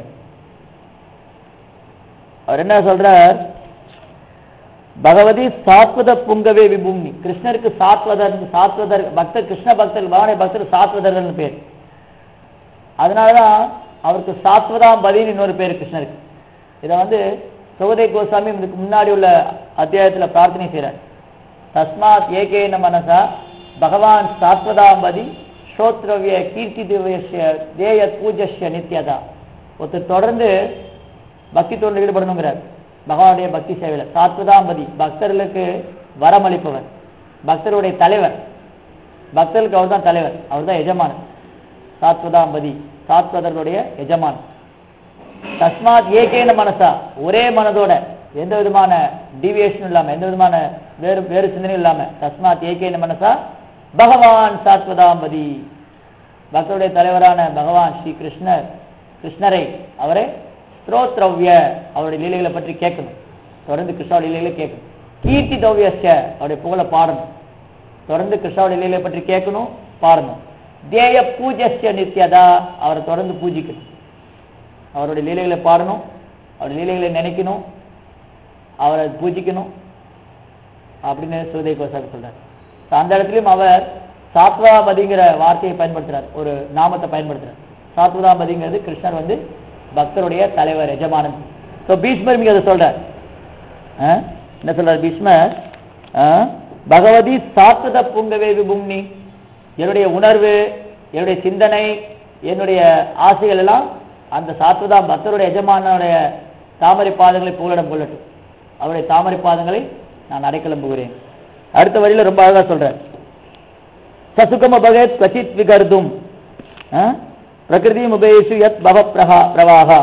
அவர் என்ன சொல்றார்? பகவதி சாத்வத புங்கவே விபூமி. கிருஷ்ணருக்கு சாத்வதர் பக்தர், கிருஷ்ண பக்தர், பகவானை பக்தர் சாத்வதர்கள் பேர். அதனாலதான் அவருக்கு சாத்வதாம்பதின்னு இன்னொரு பேர் கிருஷ்ணருக்கு. இதை வந்து சுகதேவ கோஸ்வாமி இதுக்கு முன்னாடி உள்ள அத்தியாயத்தில் பிரார்த்தனை செய்கிறார். தஸ்மாத் ஏகேன மனசா பகவான் சாத்வதாம்பதி ஸ்ரோத்ரவிய கீர்த்தி தேய பூஜ்ய நித்யதா. ஒருத்தர் தொடர்ந்து பக்தி தொண்டில் ஈடுபடணுங்கிறார். பகவானுடைய பக்தி சேவையில் சாத்வதாம்பதி, பக்தர்களுக்கு வரமளிப்பவர், பக்தருடைய தலைவர். பக்தர்களுக்கு அவர் தான் தலைவர், அவர் தான் எஜமானர். சாத்வதாம்பதி, சாத்வதர்களுடைய எஜமான். தஸ்மாத் ஏகேன மனசா, ஒரே மனதோட, எந்த விதமான டீவியேஷன் இல்லாம, எந்த விதமான வேறு சிந்தனையும் இல்லாம, தஸ்மாத் ஏகேன மனசா பகவான் சாத்வதாம்பதி, பக்தருடைய தலைவரான பகவான் ஸ்ரீ கிருஷ்ணரை அவரை ஸ்ரோத்ரவ்ய, அவருடைய லீலைகளை பற்றி கேட்கணும், தொடர்ந்து கிருஷ்ணாவுடைய லீலைகளை கேட்கணும். கீர்த்தி தவ்யஸ்ய, அவருடைய புகழை பாடணும், தொடர்ந்து கிருஷ்ணாவுடைய லீலைகளை பற்றி கேட்கணும், பாடணும். தேய பூஜ்ய நித்யதா, அவரை தொடர்ந்து பூஜிக்கணும், அவருடைய லீலைகளை பாடணும், அவருடைய லீலைகளை நினைக்கணும், அவரை பூஜிக்கணும் அப்படின்னு சுகதேவ கோஸ்வாமி சொல்றார். அந்த இடத்துலையும் அவர் சாத்வதாம்பதிங்கிற வார்த்தையை பயன்படுத்துறார், ஒரு நாமத்தை பயன்படுத்துறார். சாத்வதாம்பதிங்கிறது கிருஷ்ணர் வந்து பக்தருடைய தலைவர், எஜமானன். ஸோ பீஷ்மர் மிக அதை சொல்றார். என்ன சொல்றார் பீஷ்மர்? பகவதி சாத்வத புங்கவே விபும்னி, என்னுடைய உணர்வு, என்னுடைய சிந்தனை, என்னுடைய ஆசைகள் எல்லாம் அந்த சாத்வதா பக்தருடைய எஜமானுடைய தாமரை பாதங்களை புகலிடம் கொள்ளட்டும், அவருடைய தாமரை பாதங்களை நான் அடைக்கலம்புகிறேன். அடுத்த வரியில ரொம்ப அழகா சொல்றார். சசுகம பகத் கச்சித் விகர்தும் பிரகிருதி உபேஷு யத் பவ பிரவாகா.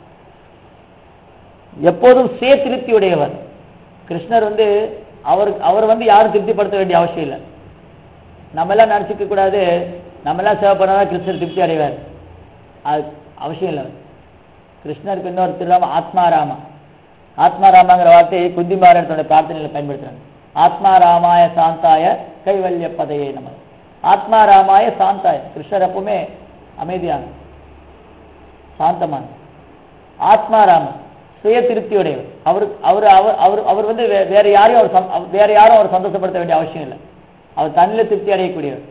எப்போதும் திருப்தியுடையவர் கிருஷ்ணர் வந்து அவர் வந்து யாரும் திருப்திப்படுத்த வேண்டிய அவசியம் இல்லை. நம்ம எல்லாம் நினைச்சுக்க கூடாது, நம்ம எல்லாம் சேவை பண்ணாதான் கிருஷ்ணர் திருப்தி அடைவார், அது அவசியம் இல்லை. கிருஷ்ணருக்கு இன்னொரு திருநாம ஆத்மாராமா. ஆத்மாராமாங்கிற வார்த்தையை குந்திமாரன் தன்னுடைய பிரார்த்தனையில் பயன்படுத்துறாங்க. ஆத்மாராமாய சாந்தாய கைவல்ய பதையே நம. ஆத்மாராமாய சாந்தாய, கிருஷ்ணர் எப்பவுமே அமைதியான சாந்தமான. ஆத்மாராம சுய திருப்தியுடையவர். அவர் வந்து வேற யாரும் அவர் சந்தோஷப்படுத்த வேண்டிய அவசியம் இல்லை. அவர் தன்னில திருப்தி அடையக்கூடியவர்.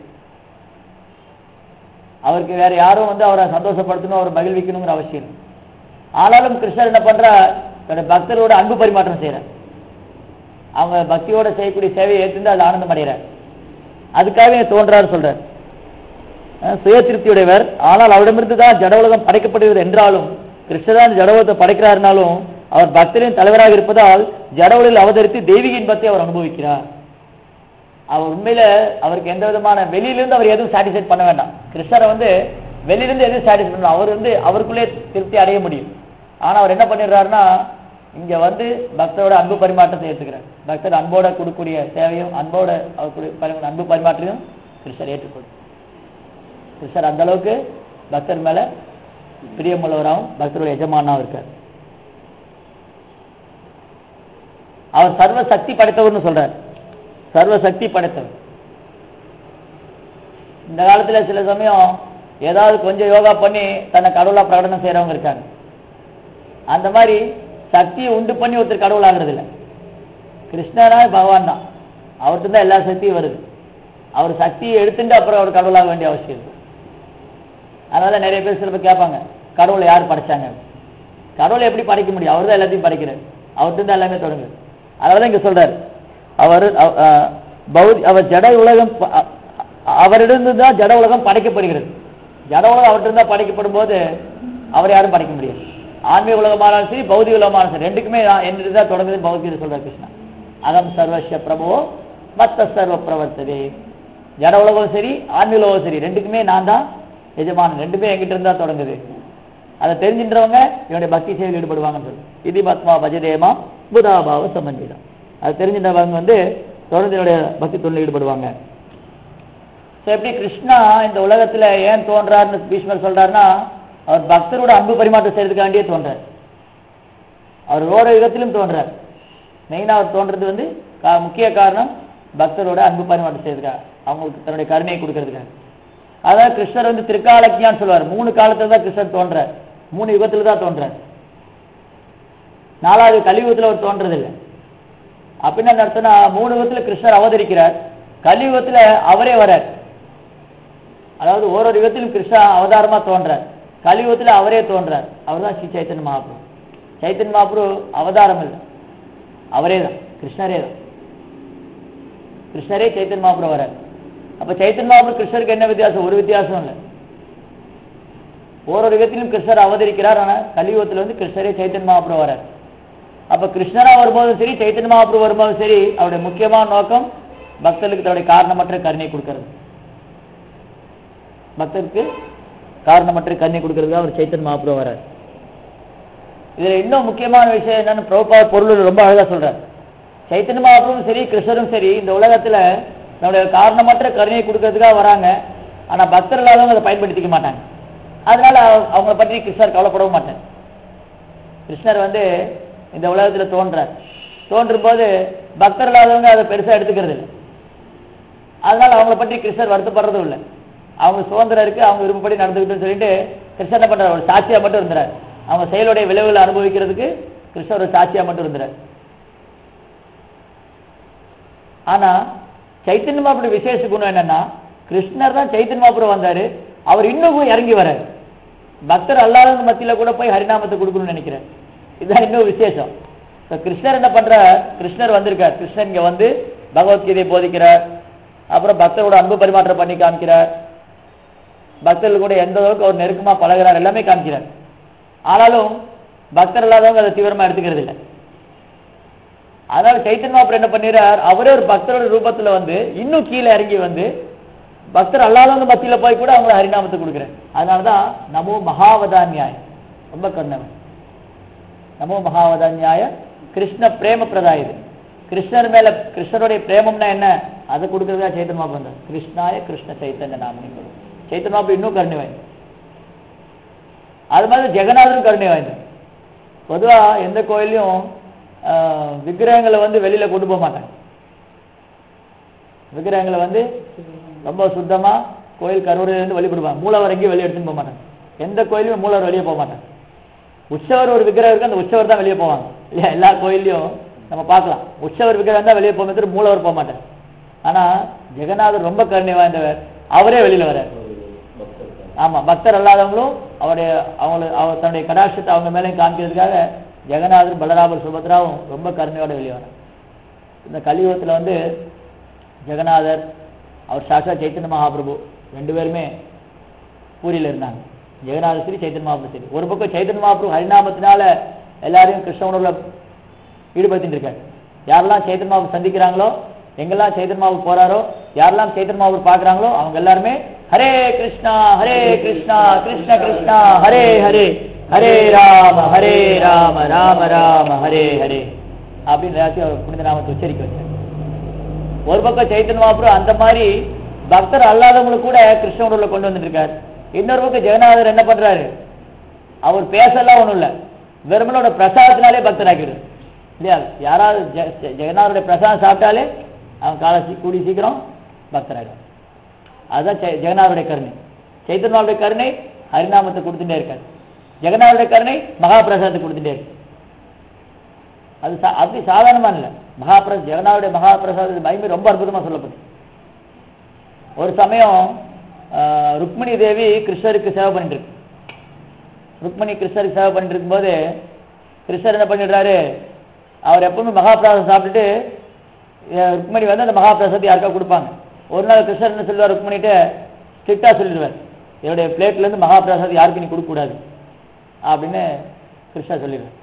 அவருக்கு வேற யாரும் வந்து அவரை சந்தோஷப்படுத்தணும், அவரை மகிழ்விக்கணுங்கிற அவசியம் இல்லை. ஆனாலும் கிருஷ்ணர் என்ன பண்றார்? தன்னுடைய பக்தரோட அன்பு பரிமாற்றம் செய்யறார். அவங்க பக்தியோட செய்யக்கூடிய சேவையை ஏற்று அது ஆனந்தம் அடைகிறார். அதுக்காகவே தோன்றார் சொல்றார். சுய திருப்தியுடையவர், ஆனால் அவரிடமிருந்து தான் ஜட உலகம் படைக்கப்படுகிறது என்றாலும், கிருஷ்ணதான் ஜட உலகத்தை படைக்கிறார்னாலும் அவர் பக்தரின் தலைவராக இருப்பதால் ஜட உலகில் அவதரித்து தெய்வீக இன்பத்தை அவர் அனுபவிக்கிறார். அவர் உண்மையில அவருக்கு எந்த விதமான வெளியிலிருந்து அவர் எதுவும் சாட்டிஸ்ஃபை பண்ண வேண்டாம். கிருஷ்ணரை வந்து வெளியிலிருந்து எதுவும் சாட்டிஸ்ஃபை பண்ணலாம், அவர் வந்து அவருக்குள்ளே திருப்தி அடைய முடியும். ஆனா அவர் என்ன பண்ணிடுறாருன்னா, இங்க வந்து பக்தரோட அன்பு பரிமாற்றத்தை ஏற்றுக்கிறார். பக்தர் அன்போட கொடுக்கக்கூடிய சேவையும் அன்போட அவர் அன்பு பரிமாற்றையும் கிருஷ்ணர் ஏற்றுக்கொள்ளும். கிருஷ்ணர் அந்த அளவுக்கு பக்தர் மேல பிரியமுள்ளவராகவும் பக்தருடைய எஜமானாவும் இருக்கார். அவர் சர்வ சக்தி படைத்தவர்னு சொல்றார். சர்வ சக்தி படைத்தவர். இந்த காலத்துல சில சமயம் ஏதாவது கொஞ்சம் யோகா பண்ணி தன்னை கடவுளா பிரகடனம் செய்யறவங்க இருக்காங்க. அந்த மாதிரி சக்தியை உண்டு பண்ணி ஒருத்தர் கடவுள் ஆகிறது இல்லை. கிருஷ்ணனா பகவான் தான், அவர்கிட்ட தான் எல்லா சக்தியும் வருது. அவர் சக்தியை எடுத்துட்டு அப்புறம் அவர் கடவுளாக வேண்டிய அவசியம் இருக்கு. அதனால நிறைய பேர் சில பேர் கேட்பாங்க, கடவுளை யார் படைச்சாங்க? கடவுளை எப்படி படைக்க முடியும்? அவர் தான் எல்லாத்தையும் படைக்கிறார், அவர்கிட்ட தான் எல்லாமே தொடங்குது. அதனால இங்க சொல்றாரு, அவர் ஜட உலகம், அவரிடம் தான் ஜட உலகம் படைக்கப்படுகிறது. ஜட உலகம் அவர்கிட்ட தான் படைக்கப்படும் போது அவர் யாரும் படைக்க முடியாது. ஆன்மீக உலகமானாலும் சரி, பௌதிக உலகமானாலும் சரி, ரெண்டுக்குமே என்று தான் தொடங்குது. பௌத்திக சொல்றார் கிருஷ்ணா, அகம் சர்வஸ்ய பிரபோ மத்த சர்வ பிரவர்த்ததே. ஜட உலகம் சரி, ஆன்மீக உலகம் சரி, ரெண்டுக்குமே நான் தான் எஜமானன், ரெண்டுமே என்கிட்ட இருந்தா தொடங்குது. அதை தெரிஞ்சின்றவங்க என்னுடைய பக்தி சேவையில் ஈடுபடுவாங்கன்னு சொல்லு. இது பத்மா பஜதேமா புதாபாவ சம்பந்திதான். அது தெரிஞ்சின்றவங்க தொடர்ந்து என்னுடைய பக்தி தொழில் ஈடுபடுவாங்க. எப்படி கிருஷ்ணா இந்த உலகத்துல ஏன் தோன்றாருன்னு பீஷ்மர் சொல்றாருன்னா, அவர் பக்தரோட அன்பு பரிமாற்றம் செய்யறதுக்காண்டியே தோன்றார். அவர் ஓர யுகத்திலும் தோன்றார். மெயினா அவர் தோன்றது முக்கிய காரணம் பக்தரோட அன்பு பரிமாற்றம் செய்யறதுக்காக, அவங்களுக்கு தன்னுடைய கருணையை கொடுக்கறதுக்காக. அதாவது கிருஷ்ணர் திரிகாலஜ்ஞான்னு சொல்லுவார். 3 காலத்துல தான் கிருஷ்ணர் தோன்றார், 3 யுகத்துல தான் தோன்றார். 4வது கலியுகத்துல அவர் தோன்றதில்லை. அப்படின்னு என்ன அர்த்தம்னா, 3 யுகத்துல கிருஷ்ணர் அவதரிக்கிறார், கலியுகத்துல அவரே வரார். அதாவது ஒரு யுகத்திலும் கிருஷ்ணா அவதாரமா தோன்றார், கலியுகத்துல அவரே தோன்றார். அவர் தான் ஸ்ரீ சைத்தன்ய மகாபிரபு. சைத்தன்ய மகாபிரபு அவதாரம் இல்லை, அவரே தான், கிருஷ்ணரே தான். கிருஷ்ணரே சைத்தன்ய மகாபிரபு வரார். அப்ப சைத்தன்ய மகாபிரபு கிருஷ்ணருக்கு என்ன வித்தியாசம்? ஒரு வித்தியாசம் இல்லை. ஒரு யுகத்திலும் கிருஷ்ணர் அவதரிக்கிறார், ஆனா கலியுகத்தில் கிருஷ்ணரே சைத்தன்ய மகாபிரபு வரார். அப்ப கிருஷ்ணரா வரும்போதும் சரி, சைத்தன்ய மகாபிரபு வரும்போதும் சரி, அவருடைய முக்கியமான நோக்கம் பக்தர்களுக்கு தன்னுடைய காரணமற்ற கருணை கொடுக்கிறது. பக்தருக்கு காரணமற்ற கருணை கொடுக்கிறது அவர் சைத்தன்ய மகாபிரபு வரார். இதுல இன்னும் முக்கியமான விஷயம் என்னன்னு பிரபுபாத பொருள் ரொம்ப அழகா சொல்றார். சைத்தன்ய மகாபிரபுவும் சரி, கிருஷ்ணரும் சரி, இந்த உலகத்துல நம்முடைய காரணமற்ற கருணையை கொடுக்கறதுக்காக வராங்க. ஆனா பக்தர் இல்லாதவங்க அதை பயன்படுத்திக்க மாட்டாங்க. அதனால அவங்களை பற்றி கிருஷ்ணர் கவலைப்படவும் மாட்டார். கிருஷ்ணர் இந்த உலகத்துல தோன்றும் போது பக்தர் இல்லாதவங்க அதை பெருசா எடுத்துக்கிறது இல்லை. அதனால அவங்களை பற்றி கிருஷ்ணர் வருத்தப்படுறதும் இல்லை. அவங்க சுதந்திரம் இருக்கு, அவங்க விருப்பப்படி நடந்துக்கிட்டு சொல்லிட்டு கிருஷ்ணர் என்ன பண்றாரு? ஒரு சாட்சியா மட்டும் இருந்தார். அவங்க செயலுடைய விளைவுகளை அனுபவிக்கிறதுக்கு கிருஷ்ணர் ஒரு சாட்சியா மட்டும் இருந்தார். ஆனா சைத்தன்ய மகாபிரபு விசேஷ குணம் என்னன்னா, கிருஷ்ணர் தான் சைத்தன்ய மகாபிரபு வந்தாரு, அவர் இன்னும் இறங்கி வராரு. பக்தர் அல்லாதவங்க மத்தியில கூட போய் ஹரிநாமத்தை கொடுக்கணும்னு நினைக்கிறார். இதுதான் இன்னும் விசேஷம். கிருஷ்ணர் என்ன பண்றார்? கிருஷ்ணர் வந்திருக்கார். கிருஷ்ணர் இங்க பகவத்கீதையை போதிக்கிறார். அப்புறம் பக்தரோட அன்பு பரிமாற்றம் பண்ணி காமிக்கிறார். பக்தர்கள் கூட எந்த அளவுக்கு அவர் நெருக்கமா பழகிறார் எல்லாமே காமிக்கிறார். ஆனாலும் பக்தர் இல்லாதவங்க அதை தீவிரமா எடுத்துக்கிறது இல்லை. அதனால சைத்தன்ய மகாபிரபு என்ன பண்ணிடுறார்? அவரே ஒரு பக்தரோட ரூபத்துல இன்னும் கீழே இறங்கி பக்தர் அல்லாதவங்க மத்தியில போய் கூட அவங்களை ஹரிநாமத்தை கொடுக்குறேன். அதனாலதான் நமோ மகாவதான்யாய, ரொம்ப கருணவன். நமோ மகாவதான்யாய கிருஷ்ண பிரேம பிரதாய. கிருஷ்ணர் மேல கிருஷ்ணருடைய பிரேமம்னா என்ன, அதை கொடுக்கறதா சைத்தன்ய மகாபிரபு. கிருஷ்ணாய கிருஷ்ண சைத்தன்ய நாமனி. சைத்தன்ய மகாபிரபு இன்னும் கருணை வாய்ந்த. அது மாதிரி ஜெகநாதரும் கருணை வாய்ந்த. பொதுவா எந்த கோயிலையும் விக்கிரகங்களை வெளியில கொண்டு போக மாட்டாங்க. விக்கிரகங்களை ரொம்ப சுத்தமா கோயில் கருவறையிலிருந்து வழிபடுவாங்க. மூலவர் எங்கேயும் வெளியே எடுத்துன்னு போக மாட்டாங்க. எந்த கோயிலுமே மூலவர் வெளியே போக மாட்டாங்க. உற்சவர் ஒரு விக்கிரகம் இருக்கு, அந்த உற்சவர் தான் வெளியே போவாங்க இல்லையா? எல்லா கோயிலையும் நம்ம பார்க்கலாம், உற்சவர் விக்கிரகம் தான் வெளியே போக, மூலவர் போக மாட்டார். ஆனா ஜெகநாதர் ரொம்ப கருணை வாய்ந்தவர், அவரே வெளியில வர்றார். ஆமா, பக்தர் அல்லாதவங்களும் அவர் தன்னுடைய கடாட்சத்தை அவங்க மேலே காமிக்கிறதுக்காக ஜெகநாதர், பலராமர், சுபத்ராவும் ரொம்ப கருணையோட வெளியே வரார். இந்த கலியுகத்துல ஜெகநாதர், அவர் சாட்சா சைத்தன்ய மகாபிரபு 2 பேருமே பூரியில இருந்தாங்க. ஜெகநாதர் சரி, சைத்தன்ய மகாபிரபு சரி. ஒரு பக்கம் சைத்தன்ய மகாபிரபு ஹரிநாமத்தினால எல்லாரையும் கிருஷ்ண உணர்வுல ஈடுபடுத்திட்டு இருக்காரு. யாரெல்லாம் சைத்தன்ய மகாபிரபு சந்திக்கிறாங்களோ, எங்கெல்லாம் சைத்தன்ய மகாபிரபு போறாரோ, யாரெல்லாம் சைத்தன்ய மகாபிரபு பாக்குறாங்களோ, அவங்க எல்லாருமே ஹரே கிருஷ்ணா கிருஷ்ண கிருஷ்ணா ஹரே ஹரே, ஹரே ராம ராம ராம ஹரே ஹரே அப்படின்னு எல்லாத்தையும் அவர் புனித நாமத்தை உச்சரிக்க வச்சார். ஒரு பக்கம் சைத்தன்ய மகாபிரபு அந்த மாதிரி பக்தர் அல்லாதவங்களுக்கு கூட கிருஷ்ண உணர்வுல கொண்டு வந்துட்டு இருக்காரு. இன்னொரு பக்கம் ஜெகநாதர் என்ன பண்றாரு? அவர் பேசலாம் ஒண்ணும் இல்ல, வெறுமனோட பிரசாதத்தினாலே பக்தர் ஆக்கிடுது இல்லையா? யாராவது ஜெகநாதருடைய பிரசாதம் சாப்பிட்டாலே அவன் கூடி சீக்கிரம் பக்தர் ஆகிடும். அதுதான் ஜெகநாதருடைய கருணை. சைத்தன்ய மகாபிரபுடைய கருணை ஹரிநாமத்தை கொடுத்துட்டே இருக்காரு. ஜெகநாதருடைய கருணை மகாபிரசாதத்தை கொடுத்துட்டே இருக்கு. அது அப்படி சாதாரணமா இல்லை. ஜெகநாதருடைய மகாபிரசாத மகிமை ரொம்ப அற்புதமா சொல்லப்படும். ஒரு சமயம் ருக்மிணி தேவி கிருஷ்ணருக்கு சேவை பண்ணிட்டு இருக்கு. ருக்மிணி கிருஷ்ணருக்கு சேவை பண்ணிட்டு இருக்கும்போது கிருஷ்ணர் என்ன பண்ணிடுறாரு? அவர் எப்பவுமே மகாபிரசாதம் சாப்பிட்டுட்டு ருக்மிணி அந்த மகாபிரசாதத்தை யாருக்கா கொடுப்பாங்க. ஒரு நாள் கிருஷ்ணர் என்ன சொல்லுவார்? ருக்மிணிட்ட ஸ்ட்ரிக்டா சொல்லிடுவார், என்னுடைய பிளேட்ல இருந்து மகாபிரசாதம் யாருக்கு நீ கொடுக்க கூடாது அப்படின்னு கிருஷ்ணர் சொல்லிடுவார்.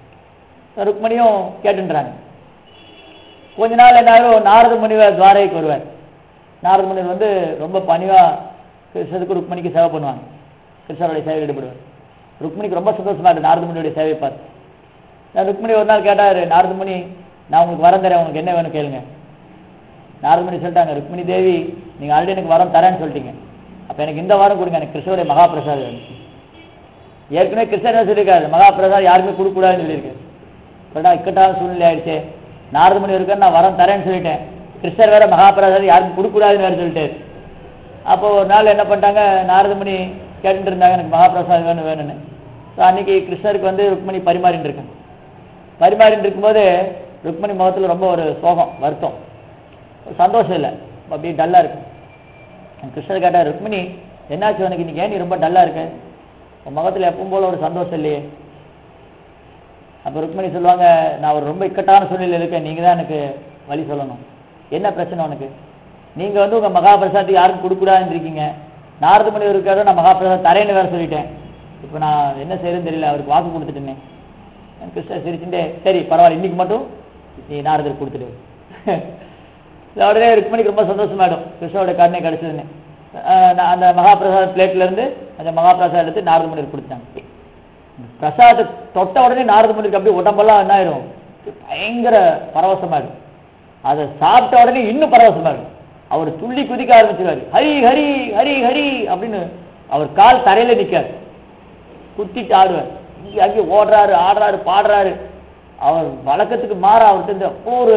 ருக்மிணியும் கேட்டுன்றாங்க. கொஞ்ச நாள் என்னாலும் நாரத முனிவர் துவாரைக்கு வருவார். நாரத முனிவர் வந்து ரொம்ப பணிவாக கிருஷ்ணருக்கு ருக்மணிக்கு சேவை பண்ணுவாங்க. கிருஷ்ணருடைய சேவை ஈடுபடுவார். ருக்மணிக்கு ரொம்ப சந்தோஷமா இருக்கு நாரத முனியுடைய சேவை பார்த்து. ருக்மணி ஒரு நாள் கேட்டார், நாரத முனி நான் உங்களுக்கு வரம் தரேன், உங்களுக்கு என்ன வேணும் கேளுங்க. நாரத முனி சொல்லிட்டாங்க, ருக்மணி தேவி நீங்கள் ஆல்ரெடி எனக்கு வரம் தரேன்னு சொல்லிட்டீங்க, அப்போ எனக்கு இந்த வாரம் கொடுங்க, எனக்கு கிருஷ்ணருடைய மகாபிரசாதம் வேணும். ஏற்கனவே கிருஷ்ணர் என்ன சொல்லியிருக்காரு, மகாபிரசாதம் யாருமே கொடுக்கூடாதுன்னு சொல்லியிருக்காரு. சொல்லிட்டா இக்கட்டான சூழ்நிலை ஆயிடுச்சு, நாரத முனி இருக்காரு நான் வரம் தரேன்னு சொல்லிட்டேன், கிருஷ்ணர் வேற மகாபிரசாதம் யாருக்கும் கொடுக்கூடாதுன்னு வேறு சொல்லிட்டாரு. அப்போ ஒரு நாள் என்ன பண்ணிட்டாங்க, நாரத முனி கேட்டுட்டு இருந்தாங்க எனக்கு மகாபிரசாதம் வேணும்னு. ஸோ அன்னைக்கு கிருஷ்ணருக்கு வந்து ருக்மணி பரிமாறிட்டு இருக்காங்க. பரிமாறிட்டு இருக்கும்போது ருக்மணி முகத்தில் ரொம்ப ஒரு சோகம், வருத்தம், சந்தோஷம் இல்லை, அப்படியே டல்லாக இருக்கு. கிருஷ்ணர் கேட்டார், ருக்மணி என்னாச்சு உனக்கு இன்னைக்கு, ஏன் நீ ரொம்ப டல்லாக இருக்க, உன் முகத்தில் எப்பவும் போல ஒரு சந்தோஷம் இல்லையே. அப்போ ருக்மணி சொல்லுவாங்க, நான் ஒரு ரொம்ப இக்கட்டான சூழ்நிலையில் இருக்கேன், நீங்கள் தான் எனக்கு வழி சொல்லணும். என்ன பிரச்சனை உனக்கு, நீங்கள் வந்து உங்கள் மகாபிரசாதத்தை யாருக்கும் கொடுக்கூடாதுன்னு இருக்கீங்க, நாரத முனி இருக்காரோ நான் மகாபிரசாதம் தரேன்னு வேறு சொல்லிட்டேன், இப்போ நான் என்ன செய்யறதுன்னு தெரியல, அவருக்கு வாக்கு கொடுத்துட்டேனே. கிருஷ்ணர் சிரிச்சுட்டே சரி பரவாயில்ல இன்னைக்கு மட்டும் நீ நாரதருக்கு கொடுத்துடு. உடனே ருக்மணிக்கு ரொம்ப சந்தோஷமாயிடும், கிருஷ்ணரோட கருணை கிடைச்சதுன்னு. அந்த மகாபிரசாத பிளேட்லேருந்து அந்த மகாபிரசாதம் எடுத்து நாரத முனிவர் கொடுத்தாங்க. பிரசாதத்தை தொட்ட உடனே நாரத முனிவருக்கு அப்படியே உடம்பெல்லாம் என்ன ஆயிடும், பயங்கர பரவசமாயிடும். அதை சாப்பிட்ட உடனே இன்னும் பரவசமாயிடும். அவர் துள்ளி குதிக்க ஆரம்பிச்சிருவாரு, ஹரி ஹரி ஹரி ஹரி அப்படின்னு. அவர் கால் தரையில நிற்காரு, குத்திட்டு ஆடுவார், இங்கே அங்கே ஓடுறாரு, ஆடுறாரு, பாடுறாரு. அவர் வழக்கத்துக்கு மாற அவர்கிட்ட ஒரு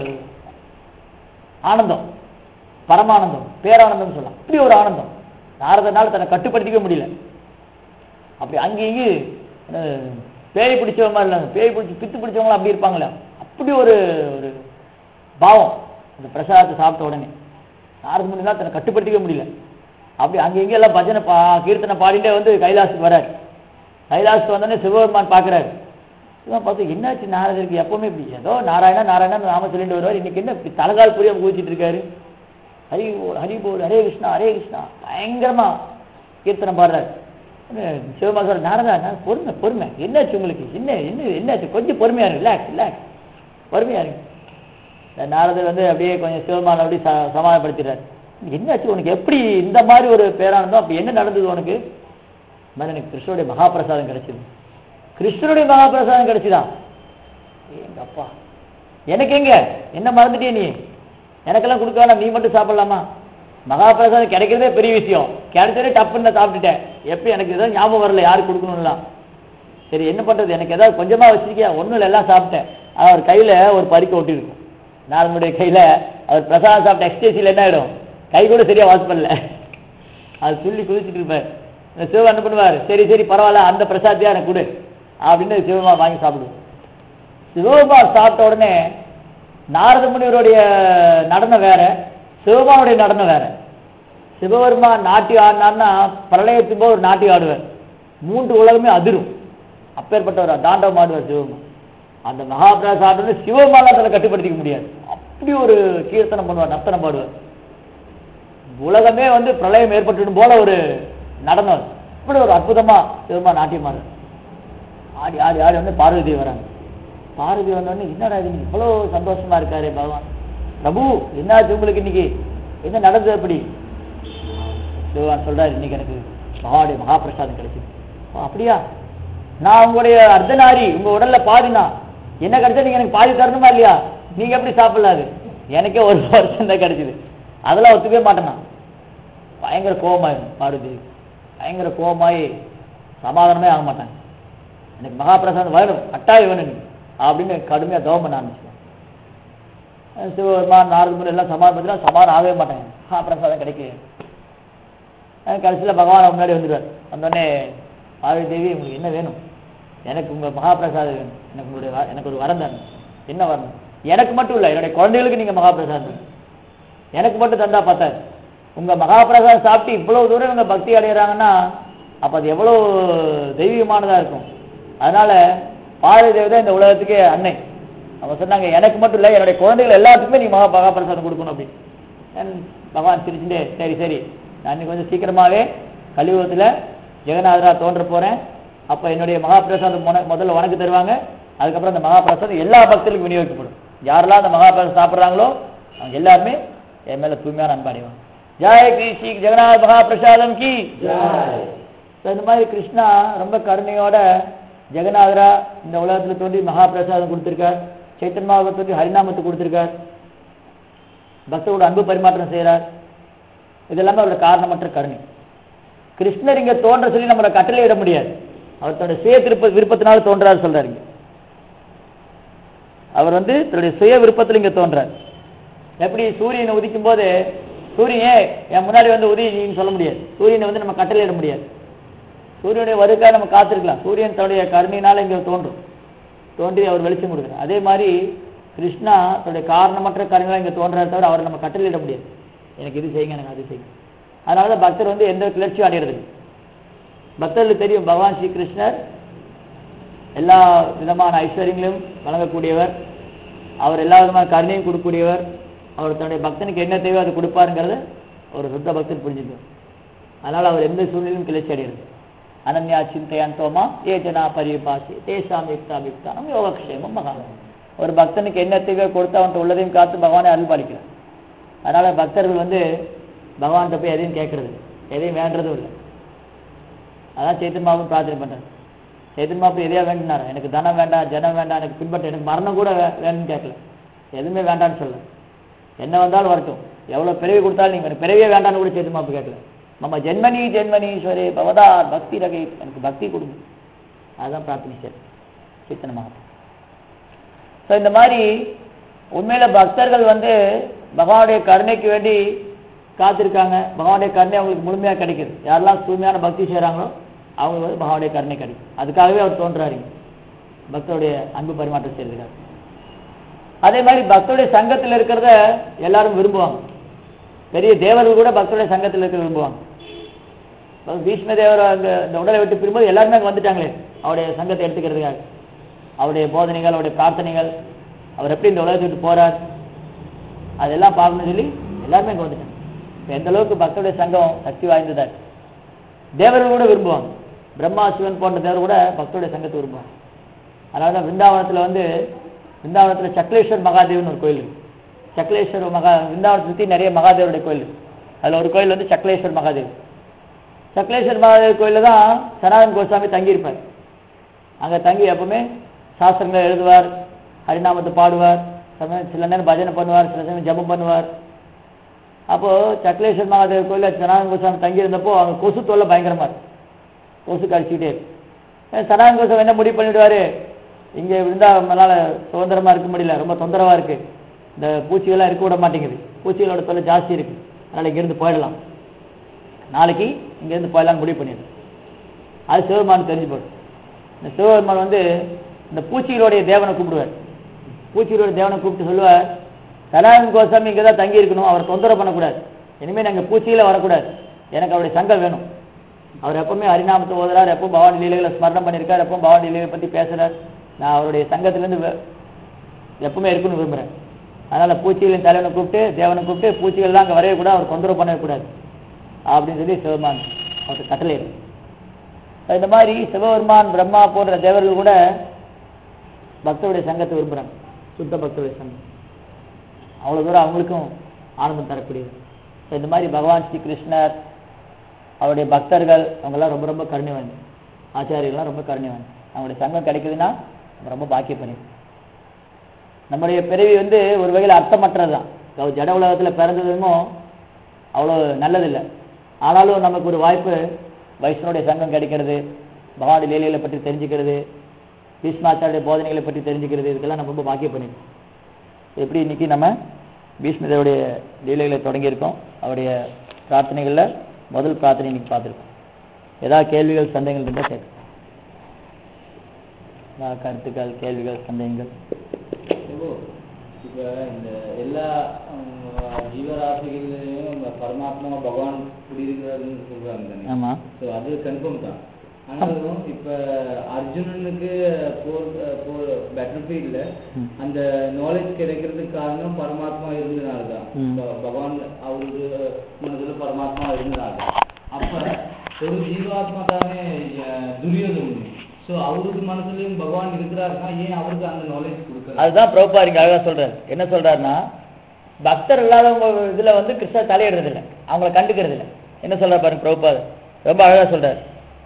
ஆனந்தம், பரமானந்தம், பேரானந்தம் சொல்லலாம். அப்படி ஒரு ஆனந்தம் நாரதனால தன்னை கட்டுப்படுத்திக்க முடியல. அப்படி அங்கேயும் பேய் பிடிச்சவங்க மாதிரி இல்லை, பேய் பிடிச்சி பித்து பிடிச்சவங்களும் அப்படி இருப்பாங்களே, அப்படி ஒரு ஒரு பாவம் அந்த பிரசாதத்தை சாப்பிட்ட உடனே. நாரத முனிதான் தன்னை கட்டுப்படுத்திக்க முடியல. அப்படி அங்கே எல்லாம் பஜனை கீர்த்தனை பாடிட்டே வந்து கைலாசத்துக்கு வர்றாரு. கைலாசத்துக்கு வந்தோடனே சிவபெருமான் பார்க்குறாரு. சிவன் பார்த்து என்னாச்சு நாரதருக்கு எப்பவுமே இப்படி ஏதோ நாராயணா நாராயணா நாம சொல்லிட்டு வருவார், இன்னைக்கு என்ன இப்படி தலகால் புரியாம குதிச்சிட்டு இருக்காரு, ஹரி போல் ஹரி போல் ஹரே கிருஷ்ணா ஹரே கிருஷ்ணா பயங்கரமா கீர்த்தனை பாடுறாரு. சிவமா சொல்ற, நாரதா நான் பொறுமை பொறுமை, என்னாச்சு உங்களுக்கு, என்ன என்ன என்னாச்சு, கொஞ்சம் பொறுமையா இருக்கு, ரிலாக்ஸ் ரிலாக்ஸ், பொறுமையா இருக்கு. நாரதர் வந்து அப்படியே கொஞ்சம் சிவமான அப்படி சமாதானப்படுத்திடுறாரு. என்னாச்சு உனக்கு, எப்படி இந்த மாதிரி ஒரு பேரானந்தம், அப்படி என்ன நடந்தது உனக்கு? மாதிரி எனக்கு கிருஷ்ணருடைய மகாபிரசாதம் கிடைச்சது. கிருஷ்ணருடைய மகாபிரசாதம் கிடைச்சுதா, எங்க அப்பா எனக்கு எங்க, என்ன மறந்துட்டே நீ, எனக்கெல்லாம் கொடுக்க வேணாம், நீ மட்டும் சாப்பிடலாமா? மகாபிரசாதம் கிடைக்கிறதே பெரிய விஷயம், கிடைச்சதே டப்புன்னு சாப்பிட்டுட்டேன், எப்படி எனக்கு ஏதாவது ஞாபகம் வரல யாருக்கு கொடுக்கணும்லாம். சரி என்ன பண்றது, எனக்கு ஏதாவது கொஞ்சமா வச்சிருக்கியா? ஒன்றும் இல்லை, எல்லாம் சாப்பிட்டேன். அவர் கையில ஒரு பறிக்க ஒட்டி இருக்கும், நாரதனுடைய கையில. அவர் பிரசாதம் சாப்பிட்ட எக்ஸ்டேசியில் என்ன ஆயிடும், கை கூட சரியா வாஷ் பண்ணல, அது துள்ளி குதிச்சுட்டு இருப்பார். சிவன் என்ன பண்ணுவார், சரி சரி பரவாயில்ல அந்த பிரசாத்தியா எனக்கு கொடு அப்படின்னு சிவமா வாங்கி சாப்பிடுவோம். சிவபா சாப்பிட்ட உடனே நாரத முனிவருடைய நடனம் வேற, சிவபானுடைய நடனம் வேற. சிவபெருமா நாட்டியம் ஆடினார்னா பிரளயத்தின் போது ஒரு நாட்டியம் ஆடுவார், 3 உலகமே அதிரும், அப்பேற்பட்டவர் தாண்டவம் ஆடுவார் சிவபெருமா. அந்த மகாபிரசாதத்தை சிவபெருமானால அதில் கட்டுப்படுத்திக்க முடியாது, அப்படி ஒரு கீர்த்தனம் பண்ணுவார், நர்த்தனம் பாடுவார். உலகமே வந்து பிரளயம் ஏற்பட்டு போல ஒரு நடனம், இப்படி ஒரு அற்புதமா சிவபெருமா நாட்டியமா ஆடி ஆடி ஆடி வந்து பார்வதி வராங்க. பார்வதி வந்தோடனே என்னடா இது இவ்வளோ சந்தோஷமா இருக்காரு பகவான், பிரபு என்னாச்சு உங்களுக்கு, இன்னைக்கு என்ன நடந்தது? அப்படி சிவபான் சொல்றாரு, இன்னைக்கு எனக்கு மகாவுடைய மகாபிரசாதம் கிடைச்சது. அப்படியா, நான் உங்களுடைய அர்த்தநாரி, உங்க உடல்ல பாதினா, என்ன கிடைச்சா நீங்க எனக்கு பாதி தரணுமா இல்லையா? நீங்க எப்படி சாப்பிடலாது, எனக்கே 1 வருஷம் தான் கிடைச்சது, அதெல்லாம் ஒத்துக்கவே மாட்டேனா. பயங்கர கோபமாயிடும் பார்வதி, பயங்கர கோபமாயி சமாதானமே ஆக மாட்டாங்க. எனக்கு மகாபிரசாதம் வேணும், கட்டாயம் வேணும் அப்படின்னு கடுமையாக தவம் பண்ண ஆரம்பிச்சுவேன். சிவபெருமான் நாரத முனி எல்லாம் சமாதானம் சமாதானம் ஆகவே மாட்டாங்க, மகாபிரசாதம் கிடைக்கல. கடைசியில் பகவான் முன்னாடி வந்துடுவார். வந்தோடனே பார்வதி தேவி உங்களுக்கு என்ன வேணும்? எனக்கு உங்கள் மகாபிரசாதம் வேணும், எனக்கு ஒரு வரம் தானே. என்ன வரணும்? எனக்கு மட்டும் இல்லை, என்னுடைய குழந்தைகளுக்கு நீங்கள் மகாபிரசாதம், எனக்கு மட்டும் தந்தா பார்த்தாரு. உங்கள் மகாபிரசாதம் சாப்பிட்டு இவ்வளோ தூரம் இவங்க பக்தி அடைகிறாங்கன்னா அப்போ அது எவ்வளோ தெய்வீகமானதாக இருக்கும். அதனால பார்வதி தேவி தான் இந்த உலகத்துக்கே அன்னை. அவங்க சொன்னாங்க, எனக்கு மட்டும் இல்லை, என்னுடைய குழந்தைகள் எல்லாத்துக்குமே நீ மகாபிரசாதம் கொடுக்கணும் அப்படின்னு. பகவான் சிரிச்சுட்டே சரி சரி, நான் இன்னைக்கு கொஞ்சம் சீக்கிரமாகவே கலியுகத்தில் ஜெகநாதரா தோன்ற போகிறேன், அப்போ என்னுடைய மகாபிரசாதம் முதல்ல உனக்கு தருவாங்க, அதுக்கப்புறம் அந்த மகாபிரசாதம் எல்லா பக்தர்களுக்கும் விநியோகிக்கப்படும். யாரெல்லாம் அந்த மகாபிரசாதம் சாப்பிட்றாங்களோ அவங்க எல்லாருமே என் மேல தூய்மையான அன்பு அடைவான். ஜெய் ஸ்ரீ ஜெகநாத் மகாபிரசாதம் கி. இந்த மாதிரி கிருஷ்ணா ரொம்ப கருணையோட ஜெகநாதரா இந்த உலகத்துல தோன்றி மகாபிரசாதம் கொடுத்திருக்கார். சைத்தன்யாவை தோன்றி ஹரிநாமத்தை கொடுத்திருக்கார். பக்தரோட அன்பு பரிமாற்றம் செய்கிறார். இதெல்லாமே அவரோட காரணமற்ற கருணை. கிருஷ்ணர் இங்க தோன்ற சொல்லி நம்மளை கட்டளையிட முடியாது. அவர் தன்னுடைய சுய விருப்பத்தினால தோன்றாரு சொல்றாரு. அவர் தன்னுடைய சுய விருப்பத்தில் இங்க தோன்றார். எப்படி சூரியனை உதிக்கும் போது சூரியன் என் முன்னாடி உதவின்னு சொல்ல முடியாது. சூரியனை நம்ம கட்டளையிட முடியாது. சூரியனுடைய வருக்காக நம்ம காத்திருக்கலாம். சூரியன் தன்னுடைய கருணையினால இங்க தோன்றி அவர் வெளிச்சம் கொடுக்குறார். அதே மாதிரி கிருஷ்ணா தன்னுடைய காரணமற்ற கருணையில இங்க தோன்றாரு தவிர அவரை நம்ம கட்டளையிட முடியாது. எனக்கு இது செய்யுங்க, எனக்கு அது செய்யுங்க. அதனாலதான் பக்தர் எந்த கிளர்ச்சியும் அடைகிறது. பக்தர்களுக்கு தெரியும் பகவான் ஸ்ரீ கிருஷ்ணர் எல்லா விதமான ஐஸ்வர்யங்களையும் வழங்கக்கூடியவர். அவர் எல்லா விதமான கருணையும் கொடுக்கக்கூடியவர். அவர் தன்னுடைய பக்தனுக்கு என்ன தேவையோ அதை கொடுப்பாருங்கிறத ஒரு சுத்த பக்தர் புரிஞ்சுக்குவார். அதனால அவர் எந்த சூழ்நிலையும் கிளர்ச்சி அடைகிறது. அனன்யா சிந்தையான் தோமா ஏஜனா பரிபாசி தேசாம் யுக்தாபியுக்தானம் யோகக்ஷேமம் மகானம். ஒரு பக்தனுக்கு என்ன தேவையோ கொடுத்து அவன்கிட்ட உள்ளதையும் காத்து பகவானை அருள் பாலிக்கிறார். அதனால பக்தர்கள் பகவான்கிட்ட போய் எதையும் கேட்கறது, எதையும் வேண்டதும் இல்லை. அதான் சைத்தன்யாவும் பிரார்த்தனை பண்றாரு. சைத்தன்யா எதையா வேண்டினாரா? எனக்கு தனம் வேண்டாம், ஜனம் வேண்டாம், எனக்கு பின்பற்ற, எனக்கு மரணம் கூட வேணும்னு கேட்கல. எதுவுமே வேண்டான்னு சொல்ல. என்ன வந்தாலும் வரட்டும், எவ்வளவு பிறவி கொடுத்தாலும் நீங்க பிறவியே வேண்டான்னு கூட சைத்தன்யா கேட்கல. நம்ம ஜென்மனி ஜென்மனீஸ்வரே பவதார் பக்தி ரகை, எனக்கு பக்தி கொடுங்க. அதுதான் பிரார்த்தனை சைத்தன்ய மகாத்மா. ஸோ இந்த மாதிரி உண்மையில பக்தர்கள் பகவானுடைய கருணைக்கு வேண்டி காத்திருக்காங்க. பகவானுடைய கருணை அவங்களுக்கு முழுமையா கிடைக்குது. யாரெல்லாம் தூய்மையான பக்தி செய்யறாங்களோ அவங்களுக்கு பகவானுடைய கருணை கிடைக்கும். அதுக்காகவே அவர் தோன்றாரு பக்தருடைய அன்பு பரிமாற்றம் செய்யறதுக்காக. அதே மாதிரி பக்தருடைய சங்கத்தில் இருக்கிறத எல்லாரும் விரும்புவாங்க. பெரிய தேவர்கள் கூட பக்தருடைய சங்கத்தில் இருக்க விரும்புவாங்க. பீஷ்ம தேவர் இந்த உடலை விட்டு பிரியும்போது எல்லாருமே அங்கே வந்துட்டாங்களே அவருடைய சங்கத்தை எடுத்துக்கிறதுக்காக. அவருடைய போதனைகள், அவருடைய பிரார்த்தனைகள், அவர் எப்படி இந்த உலகத்தை விட்டு போறார், அதெல்லாம் பார்க்கணும்னு சொல்லி எல்லாருமே இங்கே வந்துட்டாங்க. எந்த அளவுக்கு பக்தருடைய சங்கம் சக்தி வாய்ந்ததா தேவர்கள் கூட விரும்புவாங்க. பிரம்மா சிவன் போன்ற தேவர் கூட பக்தருடைய சங்கத்தை விரும்புவாங்க. அதனால விருந்தாவனத்தில் சக்லேஸ்வர் மகாதேவன் ஒரு கோயில் இருக்கு. சக்லேஸ்வர் விருந்தாவனத்தை சுற்றி நிறைய மகாதேவருடைய கோயில் இருக்கு. அதில் ஒரு கோயில் சக்லேஸ்வர் மகாதேவ். சக்லேஸ்வர் மகாதேவ் கோயிலில் தான் சனாதன் கோஸ்வாமி தங்கியிருப்பார். அங்கே தங்கி எப்பவுமே சாஸ்திரங்களை எழுதுவார், ஹரிநாமத்தை பாடுவார், சில நேரம் பஜனை பண்ணுவார், சில சமயம் ஜபம் பண்ணுவார். அப்போ சக்லேஸ்வர் மகாதேவ் கோயிலில் சனாதன் கோஸ்வாமி தங்கியிருந்தப்போ அங்கே கொசு தொல்லை பயங்கரமா இருக்கு. கொசு கடிச்சிக்கிட்டே இருக்கு. சனாதன் கோஸ்வாமி என்ன முடிவு பண்ணிவிடுவாரு, இங்கே இருந்தால் நம்மளால சுதந்திரமா இருக்க முடியல, ரொம்ப தொந்தரவா இருக்கு, இந்த பூச்சிகள்லாம் இருக்க விட மாட்டேங்குது, பூச்சிகளோட தொல்லை ஜாஸ்தி இருக்கு, அதனால இங்கிருந்து போயிடலாம், நாளைக்கு இங்கேருந்து போயிடலாம்னு முடிவு பண்ணிடு. அது சிவபெருமான் தெரிஞ்சு போடும். இந்த சிவபெருமான் இந்த பூச்சிகளுடைய தேவனை கூப்பிடுவார். பூச்சிகளுடைய தேவனை கூப்பிட்டு சொல்லுவார், சனாதன் கோஸ்வாமி இங்கே தான் தங்கி இருக்கணும், அவரை தொந்தரவு பண்ணக்கூடாது, இனிமேல் நாங்கள் பூச்சியில வரக்கூடாது, எனக்கு அவருடைய சங்கம் வேணும். அவர் எப்பவுமே ஹரிநாமத்தை ஓதுறார், எப்பவும் பவானி லீலைகளை ஸ்மரணம் பண்ணியிருக்கார், எப்பவும் பவானி லீலைகளை பற்றி பேசுறார். நான் அவருடைய சங்கத்திலேருந்து எப்பவுமே இருக்குன்னு விரும்புகிறேன். அதனால பூச்சிகளின் தலைவனை கூப்பிட்டு தேவனை கூப்பிட்டு பூச்சிகள்லாம் அங்கே வரவே கூட அவர் தொந்தரவு பண்ணக்கூடாது அப்படின்னு சொல்லி சிவபெருமான் அவருக்கு கட்டளை. இந்த மாதிரி சிவபெருமான் பிரம்மா போன்ற தேவர்கள் கூட பக்தருடைய சங்கத்தை விரும்புகிறாங்க. சுத்த பக்தருடைய சங்கம் அவ்வளோ தூரம் அவங்களுக்கும் ஆனந்தம் தரக்கூடியது. இந்த மாதிரி பகவான் ஸ்ரீ கிருஷ்ணர், அவருடைய பக்தர்கள், அவங்கெல்லாம் ரொம்ப ரொம்ப கருணை வாங்க, ஆச்சாரியர்கள்லாம் ரொம்ப கருணை வாங்க. அவங்களுடைய சங்கம் கிடைக்குதுன்னா நம்ம ரொம்ப பாக்கியம் பண்ணி. நம்முடைய பிறவி ஒரு வகையில் அர்த்தமற்றது தான். ஜட உலகத்தில் பிறந்ததுமோ அவ்வளோ நல்லதில்லை. ஆனாலும் நமக்கு ஒரு வாய்ப்பு வைஷ்ணவனுடைய சங்கம் கிடைக்கிறது, பகவானுடைய லீலைகளை பற்றி தெரிஞ்சுக்கிறது, பீஷ்மாச்சாரிய போதனைகளை பற்றி தெரிஞ்சுக்கிறது, இதுக்கெல்லாம் நம்ம ரொம்ப பாக்கியம் பண்ணிருக்கோம். எப்படி இன்னைக்கு நம்ம பீஷ்மதேவருடைய லீலைகளை தொடங்கியிருக்கோம். அவருடைய பிரார்த்தனைகளில் முதல் பிரார்த்தனை இன்னைக்கு பார்த்துருக்கோம். ஏதாவது கேள்விகள் சந்தேகங்கள் இருந்தால் கேட்கும். கருத்துக்கள், கேள்விகள், சந்தேகங்கள். இப்போ இந்த எல்லா ஜீவராசிகள்லையும் பரமாத்மா பகவான் குடியிருக்கிறாருன்னு சொல்றாங்க. ஆமா, ஸோ அது கன்ஃபார்ம் தான். ஆனாலும் இப்ப அர்ஜுனனுக்கு பேட்டில் ஃபீல்ட்ல அந்த நாலேஜ் கிடைக்கிறதுக்கு காரணம் பரமாத்மா இருந்ததுனாலதான், பகவான் அவருக்கு மனதுல பரமாத்மா இருந்ததுனால. அப்ப ஒரு ஜீவாத்மா தானே துரியோதனன். ஸோ அவருக்கு மனசுலயும் பகவான் இருக்கிறாருன்னா ஏன் அவருக்கு அந்த நாலேஜ் கொடுக்குறாரு? அதுதான் பிரபுபாதர் இங்க அழகா சொல்றாரு. என்ன சொல்றாருன்னா, பக்தர் இல்லாதவங்க இதுல வந்து கிருஷ்ணர் தலையிடுறது இல்லை, அவங்கள கண்டுக்கிறது இல்லை. என்ன சொல்ற பாருங்க பிரபுபாத், ரொம்ப அழகா சொல்றாரு.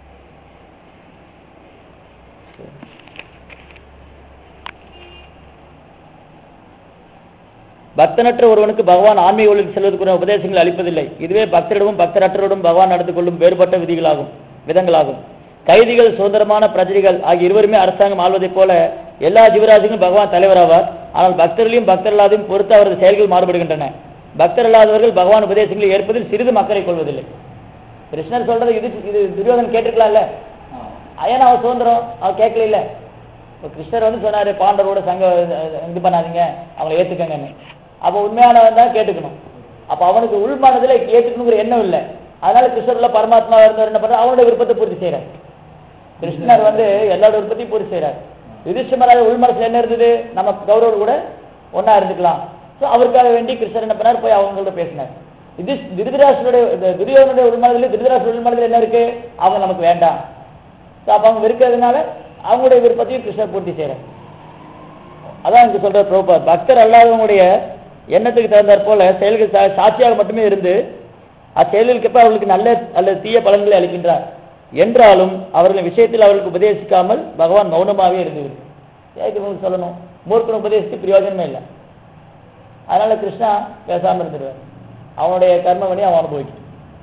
பக்தனற்ற ஒருவனுக்கு பகவான் ஆன்மீக ஒளிக்கு செல்வதற்குரிய உபதேசங்களை அளிப்பதில்லை. இதுவே பக்தரிடமும் பக்தரற்றோடும் பகவான் நடந்து கொள்ளும் வேறுபட்ட விதங்களாகும். கைதிகள், சுதந்திரமான பிரஜைகள் ஆகிய இருவருமே அரசாங்கம் ஆள்வதைப் போல எல்லா ஜீவராசிகளும் பகவான் தலைவராவார். ஆனால் பக்தர்களையும் பக்தர்களாதையும் பொறுத்து அவரது செயல்கள் மாறுபடுகின்றன. பக்தர் அல்லாதவர்கள் பகவான் உபதேசங்களை ஏற்பதில் சிறிதும் அக்கறை கொள்வதில்லை. கிருஷ்ணர் சொல்றது இது துரியோதனன் கேட்டிருக்கலாம்ல, ஏன்னா அவன் சுதந்திரம் அவன் கேட்கல இல்ல. இப்போ கிருஷ்ணர் வந்து சொன்னாரு பாண்டவரோட இது பண்ணாதீங்க, அவங்களை ஏத்துக்கங்கன்னு. அப்போ உண்மையானவன் தான் கேட்டுக்கணும். அப்ப அவனுக்கு உள்மானதுல ஏற்றுக்கணுங்கிற எண்ணம் இல்லை. அதனால கிருஷ்ணர்ல பரமாத்மா இருந்தவர் என்ன பண்ற, அவனோட விருப்பத்தை பூர்த்தி செய்யறாரு. கிருஷ்ணர் வந்து எல்லாரோட விருப்பத்தையும் பூர்த்தி செய்யறாரு. யுதிஷ்டிரமராஜ உள்மனசுல என்ன இருந்தது, நம்ம கௌரவர் கூட ஒன்னா இருந்துக்கலாம். ஸோ அவருக்காக வேண்டி கிருஷ்ணர் என்ன பண்ணார், போய் அவங்களோட பேசினார். துரியோதனுடைய உள்மனதில் திருதராஷ்டிர உள்மனதில் என்ன இருக்கு, அவங்க நமக்கு வேண்டாம். ஸோ அப்ப அவங்க இருக்கிறதுனால அவங்களுடைய விருப்பத்தையும் கிருஷ்ணர் பூர்த்தி செய்யறார். அதான் இங்க சொல்ற பிரபுபாத், பக்தர் அல்லாதவங்களுடைய எண்ணத்துக்கு தகுந்தாற் போல செயல்கள் சாட்சியாக மட்டுமே இருந்து அச்செயல்களுக்கு அவர்களுக்கு நல்ல அல்லது தீய பலன்களை அளிக்கின்றார். என்றாலும் அவர்களின் விஷயத்தில் அவர்களுக்கு உபதேசிக்காமல் பகவான் மௌனமாகவே இருந்துவிடும். சொல்லணும், மூர்க்கன் உபதேசித்து பிரயோஜனமே இல்லை. அதனால கிருஷ்ணா பேசாம இருந்துடுவார். அவனுடைய கர்ம பண்ணி அவன் அனுபவிக்கும்.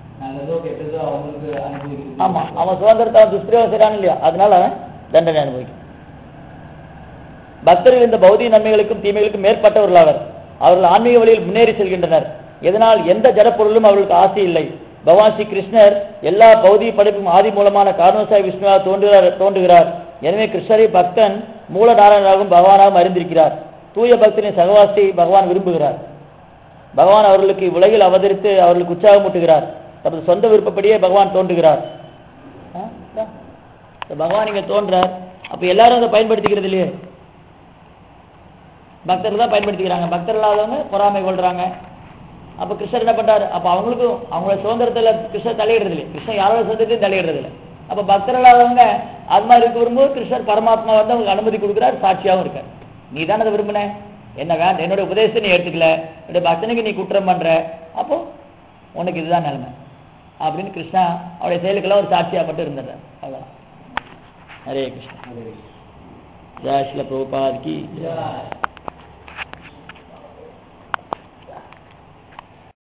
ஆமா, அவன் சுதந்திரத்தை அவன் துஷ்பிரயோகம் செய்யறான் இல்லையா, அதனால அவன் தண்டனை அனுபவிக்கும். பக்தர்கள் இந்த பௌதிக நன்மைகளுக்கும் தீமைகளுக்கும் மேற்பட்டவர்கள் அவர்கள் ஆன்மீக வழியில் முன்னேறி செல்கின்றனர். இதனால் எந்த ஜடப்பொருளும் அவர்களுக்கு ஆசை இல்லை. பகவான் ஸ்ரீ கிருஷ்ணர் எல்லா பௌதிக படைப்பும் ஆதி மூலமான காரணசாய் விஷ்ணுவாக தோன்றுகிறார். எனவே கிருஷ்ணரை பக்தன் மூல நாராயணராகவும் பகவானாகவும் அறிந்திருக்கிறார். தூய பக்தனின் சகவாசத்தை பகவான் விரும்புகிறார். பகவான் அவர்களுக்கு உலகில் அவதரித்து அவர்களுக்கு உற்சாகமூட்டுகிறார். தமது சொந்த விருப்பப்படியே பகவான் தோன்றுகிறார். பகவான் இங்க தோன்றார். அப்ப எல்லாரும் அதை பயன்படுத்திக்கிறது இல்லையே, பக்தர்கள் தான் பயன்படுத்திக்கிறாங்க. பக்தர் இல்லாதவங்க பொறாமை கொள்றாங்க. அப்ப கிருஷ்ணர் என்ன பண்றாரு, அப்ப அவங்களுக்கும் அவங்களோட சுதந்திரத்துல கிருஷ்ணர் தலையிடுறது இல்லை, கிருஷ்ணர் யாரோட சுதந்திரத்தையும் தலையிடுறது இல்லை. அப்ப பக்தர் இல்லாதவங்க அது மாதிரி இருக்க வரும்போது கிருஷ்ணர் பரமாத்மா வந்து அவங்களுக்கு அனுமதி கொடுக்குறாரு, சாட்சியாகவும் இருக்கார். நீ தானே அதை விரும்பின, என்ன வேண்டாம், என்னோட உபதேசத்தை நீ எடுத்துக்கல, என்னுடைய பக்தனுக்கு நீ குற்றம் பண்ற, அப்போ உனக்கு இதுதான் நிலைமை அப்படின்னு கிருஷ்ணா அவருடைய செயலுக்கெல்லாம் ஒரு சாட்சியா மட்டும் இருந்தார். அவ்வளவுதான். ஹரே கிருஷ்ணா. ஜெய் ஸ்ரீல பிரபுபாத் கி ஜெய்.